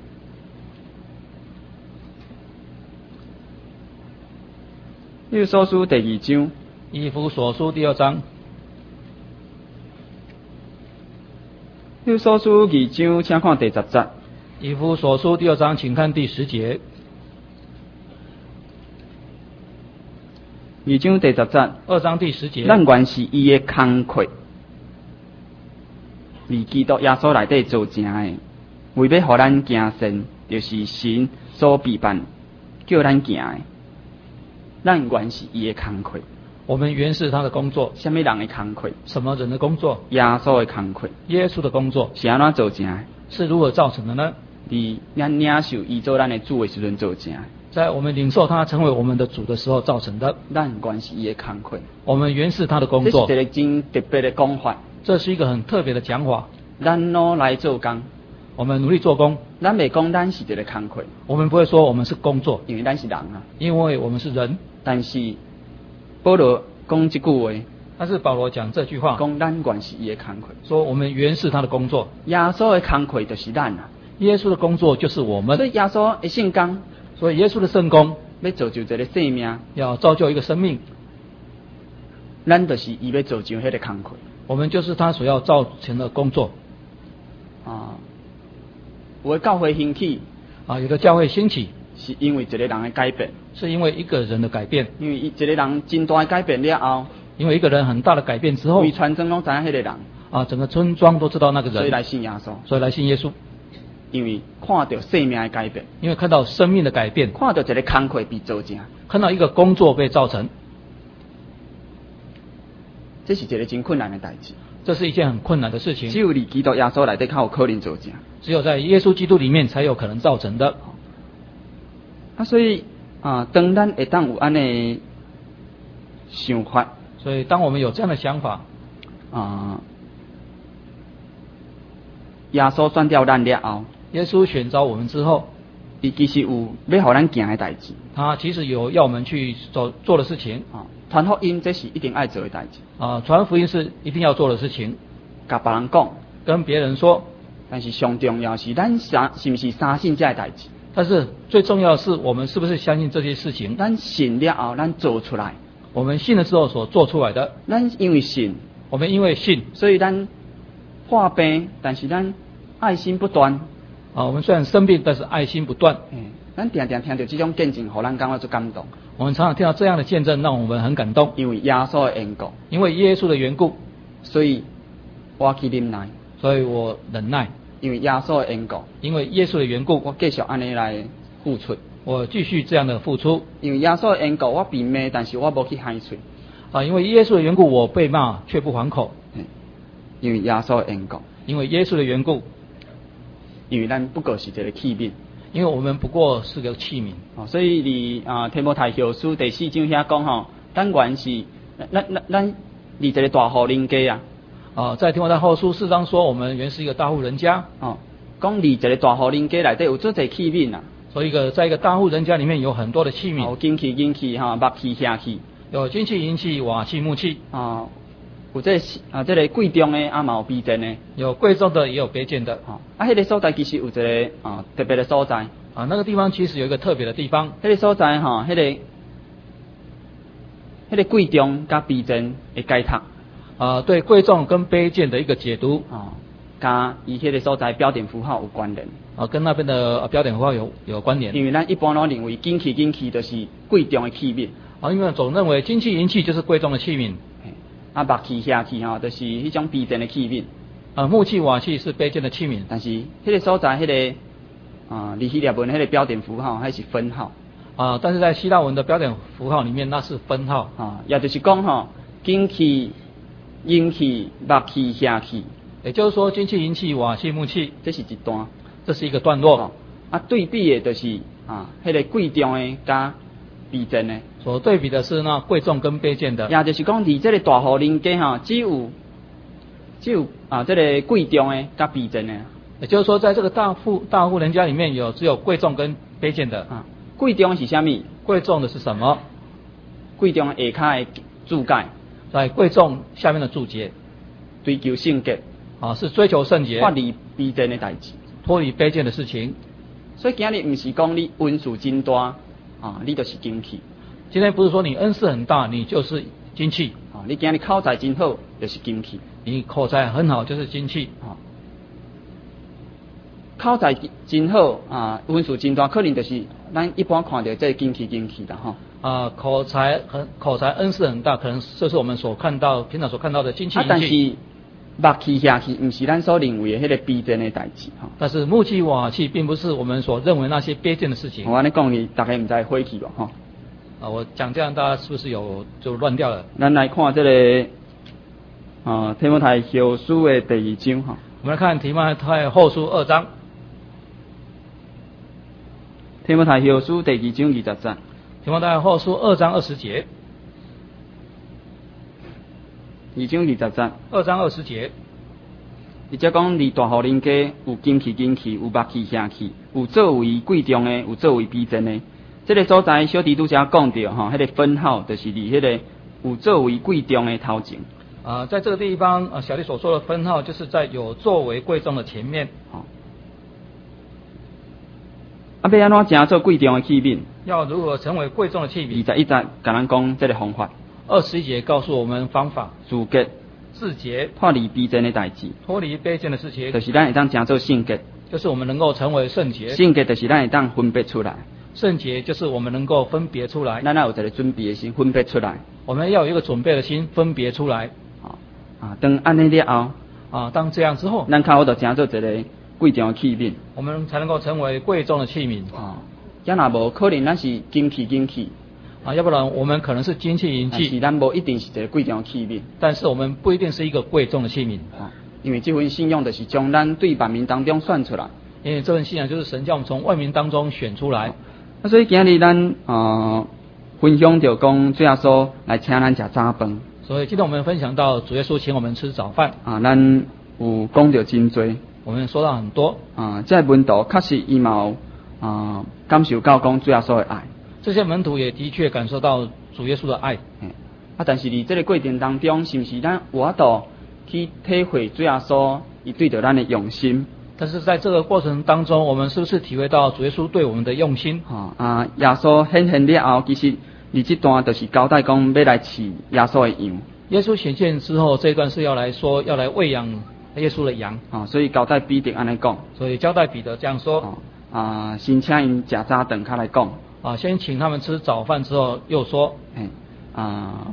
以弗所书第二章。 以弗所书第二章。 以弗所书二章，请看第十节。 以弗所书第二章，请看第十节。 二章第十节。 二章第十节。 咱原是伊的工课，为基督耶稣内底做成的，为要互咱行善，就是神所必办，叫咱行的。咱原是伊的工课。 我们原是他的工作。 什么人的工课？ 什么人的工作？ 耶稣的工课。 耶稣的工作是安怎做成的？ 是如何造成的呢？ 伫咱领受伊做咱的主的时阵做成的。 在我们领受他成为我们的主的时候造成的。 咱原是伊的工课。 我们原是他的工作。 这是一个真特别的讲法。 这是一个很特别的讲法。 咱努来做工。 我们努力做工。 咱袂讲咱是一个工课。 我们不会说我们是工作， 因为咱是人啊。 因为我们是人。 但是保罗讲这句话。 但是保罗讲这句话， 讲咱原是伊的工课， 说我们原是他的工作。 耶稣的工课就是咱啊。 耶稣的工作就是我们。 所以耶稣的圣工， 所以耶稣的圣工要造就一个生命， 要造就一个生命， 咱就是伊要造就迄个工课。 我们就是他所要造成的工作。 啊，有的教会兴起， 啊，有的教会兴起， 是因为一个人的改变， 是因为一个人的改变， 因为一个人真大的改变了后， 因为一个人很大的改变之后， 规村庄拢知影迄个人， 啊，整个村庄都知道那个人， 所以来信耶稣， 所以来信耶稣， 因为看到生命的改变， 因为看到生命的改变， 看到一个工课被造成， 看到一个工作被造成， 这是一个真困难的代志。 这是一件很困难的事情， 只有离基督耶稣内底才有可能造成， 只有在耶稣基督里面才有可能造成的。 啊，所以啊，当咱会当有安尼想法， 所以当我们有这样的想法， 啊，耶稣选掉咱了后， 耶稣选召我们之后， 伊其实有要互咱行的代志。 他其实有要我们去做做的事情。 啊，传福音这是一定爱做的代志。 啊，传福音是一定要做的事情。 甲别人讲， 跟别人说。 但是上重要是咱相是不是相信这代志。 但是最重要的是，我们是不是相信这些事情？ 咱信了后，咱做出来。 我们信了之后所做出来的。 咱因为信， 我们因为信， 所以咱破病，但是咱爱心不断。 啊，我们虽然生病，但是爱心不断。 嗯，咱常常听到这种见证，互咱感觉足感动。 我们常常听到这样的见证，让我们很感动。 因为耶稣的缘故， 因为耶稣的缘故， 所以我去忍耐， 所以我忍耐。 因为耶稣的缘故， 因为耶稣的缘故， 我继续安尼来付出。 我继续这样的付出。 因为耶稣的缘故，我被骂，但是我无去害嘴。 啊，因为耶稣的缘故，我被骂却不还口。 嗯，因为耶稣的缘故， 因为耶稣的缘故， 因为咱不过是一个器皿。 因为我们不过是个器皿。 哦，所以你啊，提摩太后书第四章遐讲吼，咱原是咱咱咱是一个大户人家啊。 啊，在提摩太后书四章说，我们原是一个大户人家。 哦，讲你一个大户人家内底有做侪器皿啊。 所以一个在一个大户人家里面有很多的器皿。 哦，金器、银器哈，木器、瓦器。 有金器、银器、瓦器、木器。 啊，有这个、啊，这个贵重的，啊嘛有卑贱的。 有贵重的，也有卑贱的。 啊，啊，迄个所在其实有一个啊特别的所在。 啊，那个地方其实有一个特别的地方。 迄个所在哈，迄个迄个贵重甲卑贱的解读。 啊，对贵重跟卑贱的一个解读。 啊，甲伊迄个所在标点符号有关联。 啊，跟那边的标点符号有有关联。 因为咱一般拢认为金器、银器就是贵重的器皿。 啊，因为总认为金器、银器就是贵重的器皿。 啊，木器、瓦器吼，就是迄种卑贱的器皿。 啊，木器、瓦器是卑贱的器皿。 但是迄个所在，迄、那个啊，希腊文迄个标点符号还是分号。 啊，但是在希腊文的标点符号里面，那是分号。 啊，也就是讲吼，金器、银器、木器、瓦器。 也就是说，金器、银器、瓦器、木器， 这是一段， 这是一个段落。 啊，对比的就是啊，迄、那个贵重的加卑贱的。 所对比的是那贵重跟卑贱的。 也就是讲，伫这个大户人家哈，只有只有啊，这个贵重的加卑贱的。 也就是说，在这个大户大户人家里面有只有贵重跟卑贱的。 啊，贵重是啥物？ 贵重的是什么？ 贵重的下骹的注解， 在贵重下面的注解， 追求圣洁。 啊，是追求圣洁， 脱离卑贱的代志， 脱离卑贱的事情。 所以今日唔是讲你恩赐真大啊，你就是金器。 今天不是说你恩赐很大，你就是金器。 啊，你今日口才真好，就是金器。 你口才很好，就是金器。 啊，口才真好啊，恩赐真大，可能就是咱一般看到这金器金器的哈。 啊，口才很口才恩赐很大，可能这是我们所看到平常所看到的金器银器。 啊，但是木器、瓦器，唔是咱所认为的迄个卑贱的代志哈。 但是木器、瓦器并不是我们所认为那些卑贱的事情。 我安尼讲你，大概唔知火气吧哈。 啊，我讲这样，大家是不是有就乱掉了？ 咱来看这个啊，提摩太后书的第二章哈。 我们来看提摩太后书二章。 提摩太后书第二章二十节。 提摩太后书二章二十节。 二章二十节。 二章二十节。 伊则讲，你大户人家有金器、银器，有木器、瓦器，有作为贵重的，有作为卑贱的。这个所在，小弟拄则讲到吼，迄个分号就是伫迄个有作为贵重的头前。 啊，在这个地方，啊，小弟所说的分号，就是在有作为贵重的前面。 好。 啊，要安怎成做贵重的器皿？ 要如何成为贵重的器二皿？ 十一节甲咱讲这个方法， 二十一节告诉我们方法： 自洁、 自洁、 脱离卑贱的代志， 脱离卑贱的事情就，是咱会当成做圣洁。 就是我们能够成为圣洁。 圣洁就是咱会当分别出来， 圣洁就是我们能够分别出来。 咱要有一个准备的心，分别出来。 我们要有一个准备的心，分别出来。 啊啊，当安尼了后， 啊，当这样之后， 咱较好就成做一个贵重的器皿。 我们才能够成为贵重的器皿。 啊，要若无可能，咱是金器金器。 啊，要不然我们可能是金器银但是器， 咱无一定是一个贵重的器皿。 但是我们不一定是一个贵重的器皿。 啊，因为这份信仰就是将咱对万民当中选出来。 因为这份信仰就是神叫我们从万民当中选出来。 啊，所以今日咱呃分享就讲主耶稣来请咱食早饭。 所以今天我们分享到主耶稣请我们吃早饭。 啊，咱有讲到真多。 我们说到很多。 啊，这门徒确实伊嘛有啊感受到讲主耶稣的爱。 这些门徒也的确感受到主耶稣的爱。 啊，但是伫这个过程当中，是不是咱有法度去体会主耶稣伊对着咱的用心？ 但是在这个过程当中，我们是不是体会到主耶稣对我们的用心？ 啊啊，耶稣显现了后，其实你这段就是交代讲要来饲耶稣的羊。 耶稣显现之后，这一段是要来说要来喂养耶稣的羊。 啊，所以交代彼得安尼讲。 所以交代彼得这样说。 啊，先请因食早顿较来讲。 啊，先请他们吃早饭之后，又说。 哎，啊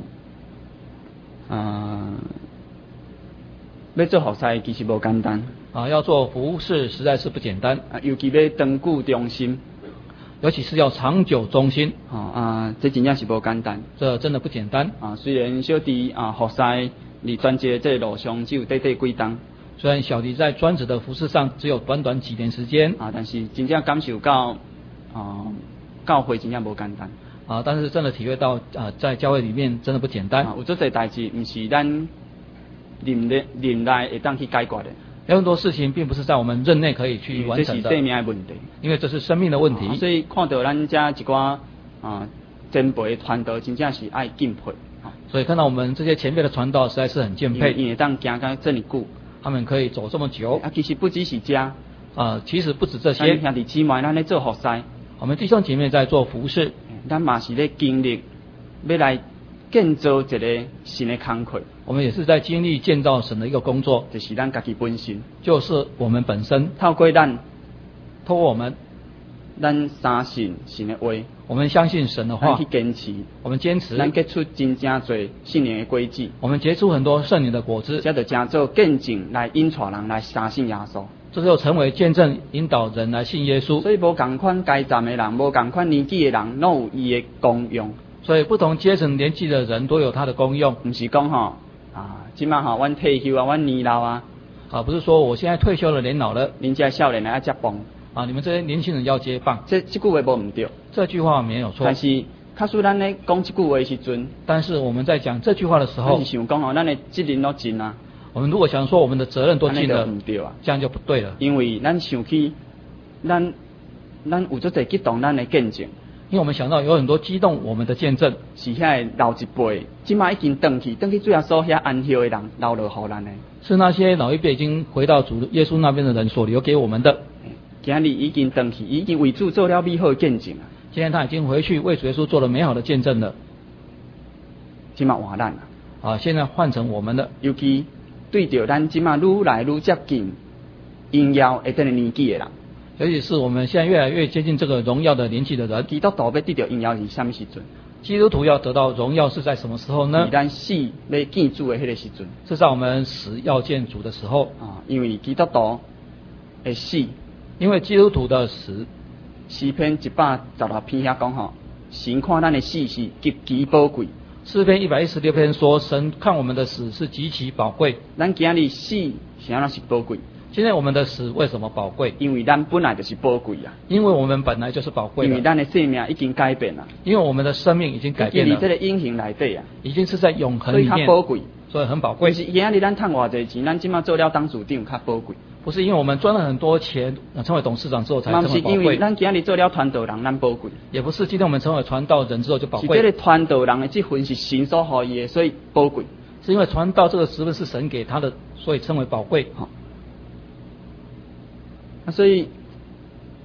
啊，要做服侍其实无简单。 啊，要做服侍实在是不简单。 啊，尤其要长久忠心。 尤其是要长久忠心。 啊啊，这真正是无简单。 这真的不简单。 啊，虽然小弟啊服侍伫专职这路上只有短短几冬。 虽然小弟在专职的服侍上只有短短几年时间。 啊，但是真正感受到啊教会真正无简单。 啊，但是真的体会到啊，在教会里面真的不简单。 啊，有做这代志，不是咱任内任内会当去解决的。 有很多事情并不是在我们任内可以去完成的， 这是生命的问题， 因为这是生命的问题。 啊、所以看到咱这一寡啊前辈的传道，真正是爱敬佩。啊、 所以看到我们这些前辈的传道，实在是很敬佩。 因为当行到这么久， 他们可以走这么久。 啊，其实不只是这。 啊，其实不止这些。 兄弟姊妹，咱咧做服侍， 我们弟兄姐妹在做服侍， 咱嘛是咧经历，要来建造一个新的工课。 我们也是在经历建造神的一个工作， 就是咱家己本身， 就是我们本身透过咱， 透过我们， 咱相信神的话， 我们相信神的话， 去坚持， 我们坚持， 咱结出真正多信灵的轨迹， 我们结出很多圣灵的果子， 这就成做见证来引带人来相信耶稣。 这就成为见证，引导人来信耶稣。 所以无共款阶层的人，无共款年纪的人，拢有伊的功用。 所以不同阶层年纪的人都有他的功用， 不是讲吼啊，即马吼，阮退休啊，阮年老啊， 啊，不是说我现在退休了，年老了， 恁这少年来要接棒啊，你们这些年轻人要接棒。 这这句话无唔对， 这句话没有错。 但是，假使咱咧讲这句话的时阵， 但是我们在讲这句话的时候， 是想讲吼，咱的责任都尽啊。 我们如果想说我们的责任都尽了， 不对啊， 这样就不对了。 因为咱想起，咱咱有做在激动咱的见证， 因为我们想到有很多激动我们的见证， 是遐老一辈，即马已经转去，转去最后所遐安息的人留落互咱的， 是那些老一辈已经回到主耶稣那边的人所留给我们的。 今日已经转去，已经为主做了美好的见证啊。 今天他已经回去为主耶稣做了美好的见证了。 即马换咱啊， 啊，现在换成我们的， 尤其。对着咱即马愈来愈接近荣耀一定的年纪的人， 尤其是我们现在越来越接近这个荣耀的年纪的人， 基督徒要得到荣耀是什么时阵？ 基督徒要得到荣耀是在什么时候呢？ 是咱死要见主的迄个时阵， 是在我们死要见主的时候啊。因为基督徒的死， 因为基督徒的死， 诗篇一百十六篇遐讲吼，神看咱的死是极其宝贵。 诗篇一百一十六篇说，神看我们的死是极其宝贵。 咱今日死是安怎是宝贵？ 今天我们的死为什么宝贵？ 因为咱本来就是宝贵啊。 因为我们本来就是宝贵的。 因为咱的生命已经改变了。 因为我们的生命已经改变了。 因为这个永恒内底啊， 已经是在永恒里面， 所以较宝贵， 所以很宝贵。 是今日咱赚偌济钱，咱即马做了董事长较宝贵。 不是因为我们赚了很多钱，成为董事长之后才成为宝贵。 不是因为咱今日做了传道人，咱宝贵。 也不是今天我们成为传道人之后就宝贵。 是这个传道人的这份是神所予伊的，所以宝贵。 是因为传道这个职分是神给他的，所以称为宝贵。 好，啊，所以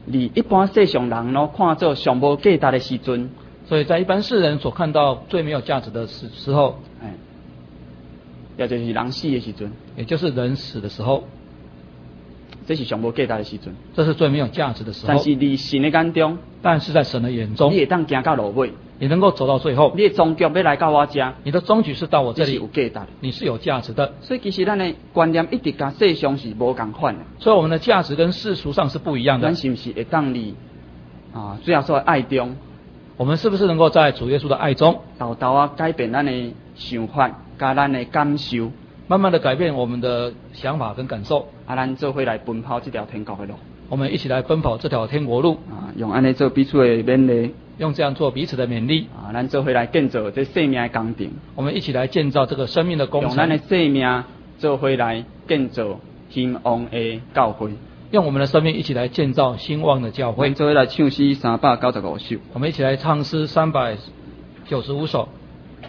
你一般世上人咯看做上无价值的时阵， 所以在一般世人所看到最没有价值的时时候， 哎，也就是人死的时阵， 也就是人死的时候， 这是上无价值的时阵。 这是最没有价值的时候。 但是你神的眼中， 但是在神的眼中， 你会当行到落尾， 你能够走到最后， 你的终局要来到我这， 你的终局是到我这这是里， 有价值的。 你是有价值的。 所以其实咱的观念一直甲世上是无共款的。 所以我们的价值跟世俗上是不一样的咱。是不是会当你啊，主要说爱中， 我们是不是能够在主耶稣的爱中， 豆豆啊改变咱的想法，甲咱的感受， 慢慢的改变我们的想法跟感受， 啊，咱做伙来奔跑这条天国的路。 我们一起来奔跑这条天国路， 啊，用安尼做彼此的勉励， 用这样做彼此的勉励。 啊，咱做伙来建造这生命的工程， 我们一起来建造这个生命的工用咱的程， 生命做伙来建造兴旺的教会。 用我们的生命一起来建造兴旺的教会。 我们做伙来唱诗三百九十五首。 我们一起来唱诗三百九十五首。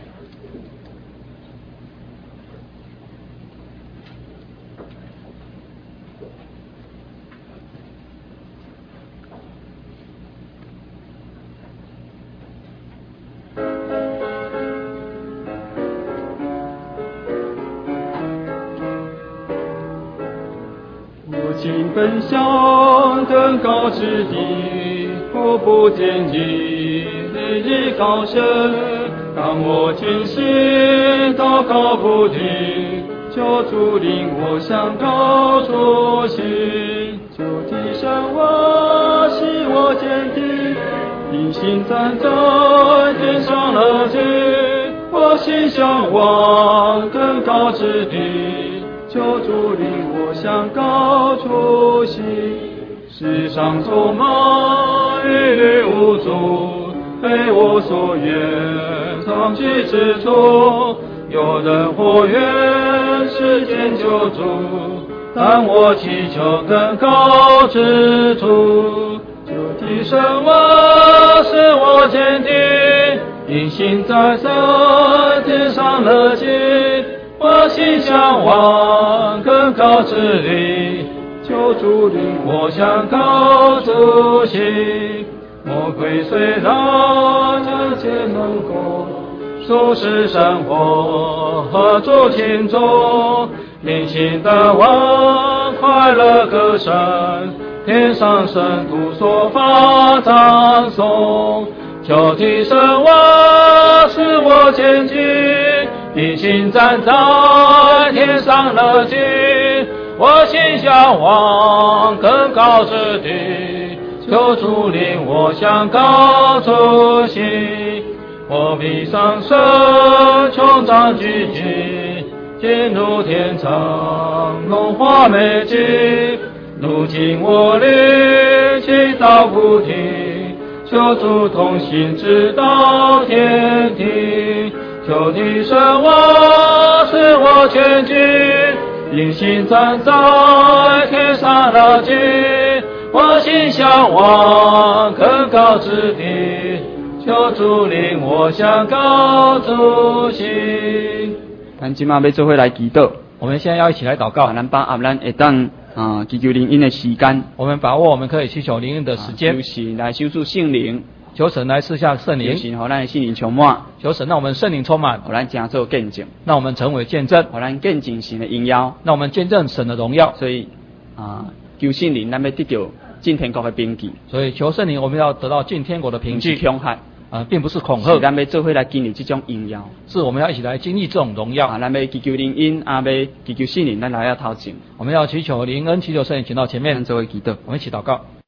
我今奔向更高之地，我不见你日日高升。当我尽心祷告不停，求主领我向高处行。求提升我，使我坚定，定心站在天上乐境。我心向往更高之地，求主领我向高处行。世上充满疑虑无助，非我所愿，常去之处。有人或愿世间救助，但我祈求更高之处。求提升我，使我坚定，因信在神天上乐境。我心向往更高之地，求主领我向高处行。魔鬼虽然这些能够俗世生活和主情中，明心的望快乐歌声，天上圣徒所发唱颂。求提升我，使我前进，定心站在天上乐境。我心向往更高之地，求主领我向高处行。我必上升，穹苍聚集，进入天堂，荣华美景。如今我力气到不停，求主同行直到天庭。求提升我，使我前进，定心站在天上乐境。我心向往更高之地，求主领我向高处行。咱今晚要做伙来祈祷， 我们现在要一起来祷告， 咱把握咱会当啊祈求灵恩的时间， 我们把握我们可以祈求灵恩的时间， 求神来修筑圣灵， 求神来赐下圣灵， 求神让咱的心灵充满， 求神让我们圣灵充满， 让咱真做见证， 让我们成为见证， 让咱见证神的荣耀， 让我们见证神的荣耀。 所以啊，求圣灵，咱要得到进天国的凭据。 所以求圣灵，我们要得到进天国的凭据， 恐吓啊、呃，并不是恐吓， 是咱要做伙来经历这种荣耀， 是我们要一起来经历这种荣耀。 啊，咱要祈求灵恩，啊，要祈求圣灵，咱来到头前， 我们要祈求灵恩，祈求圣灵，请到前面， 咱做伙祈祷， 我们一起祷告。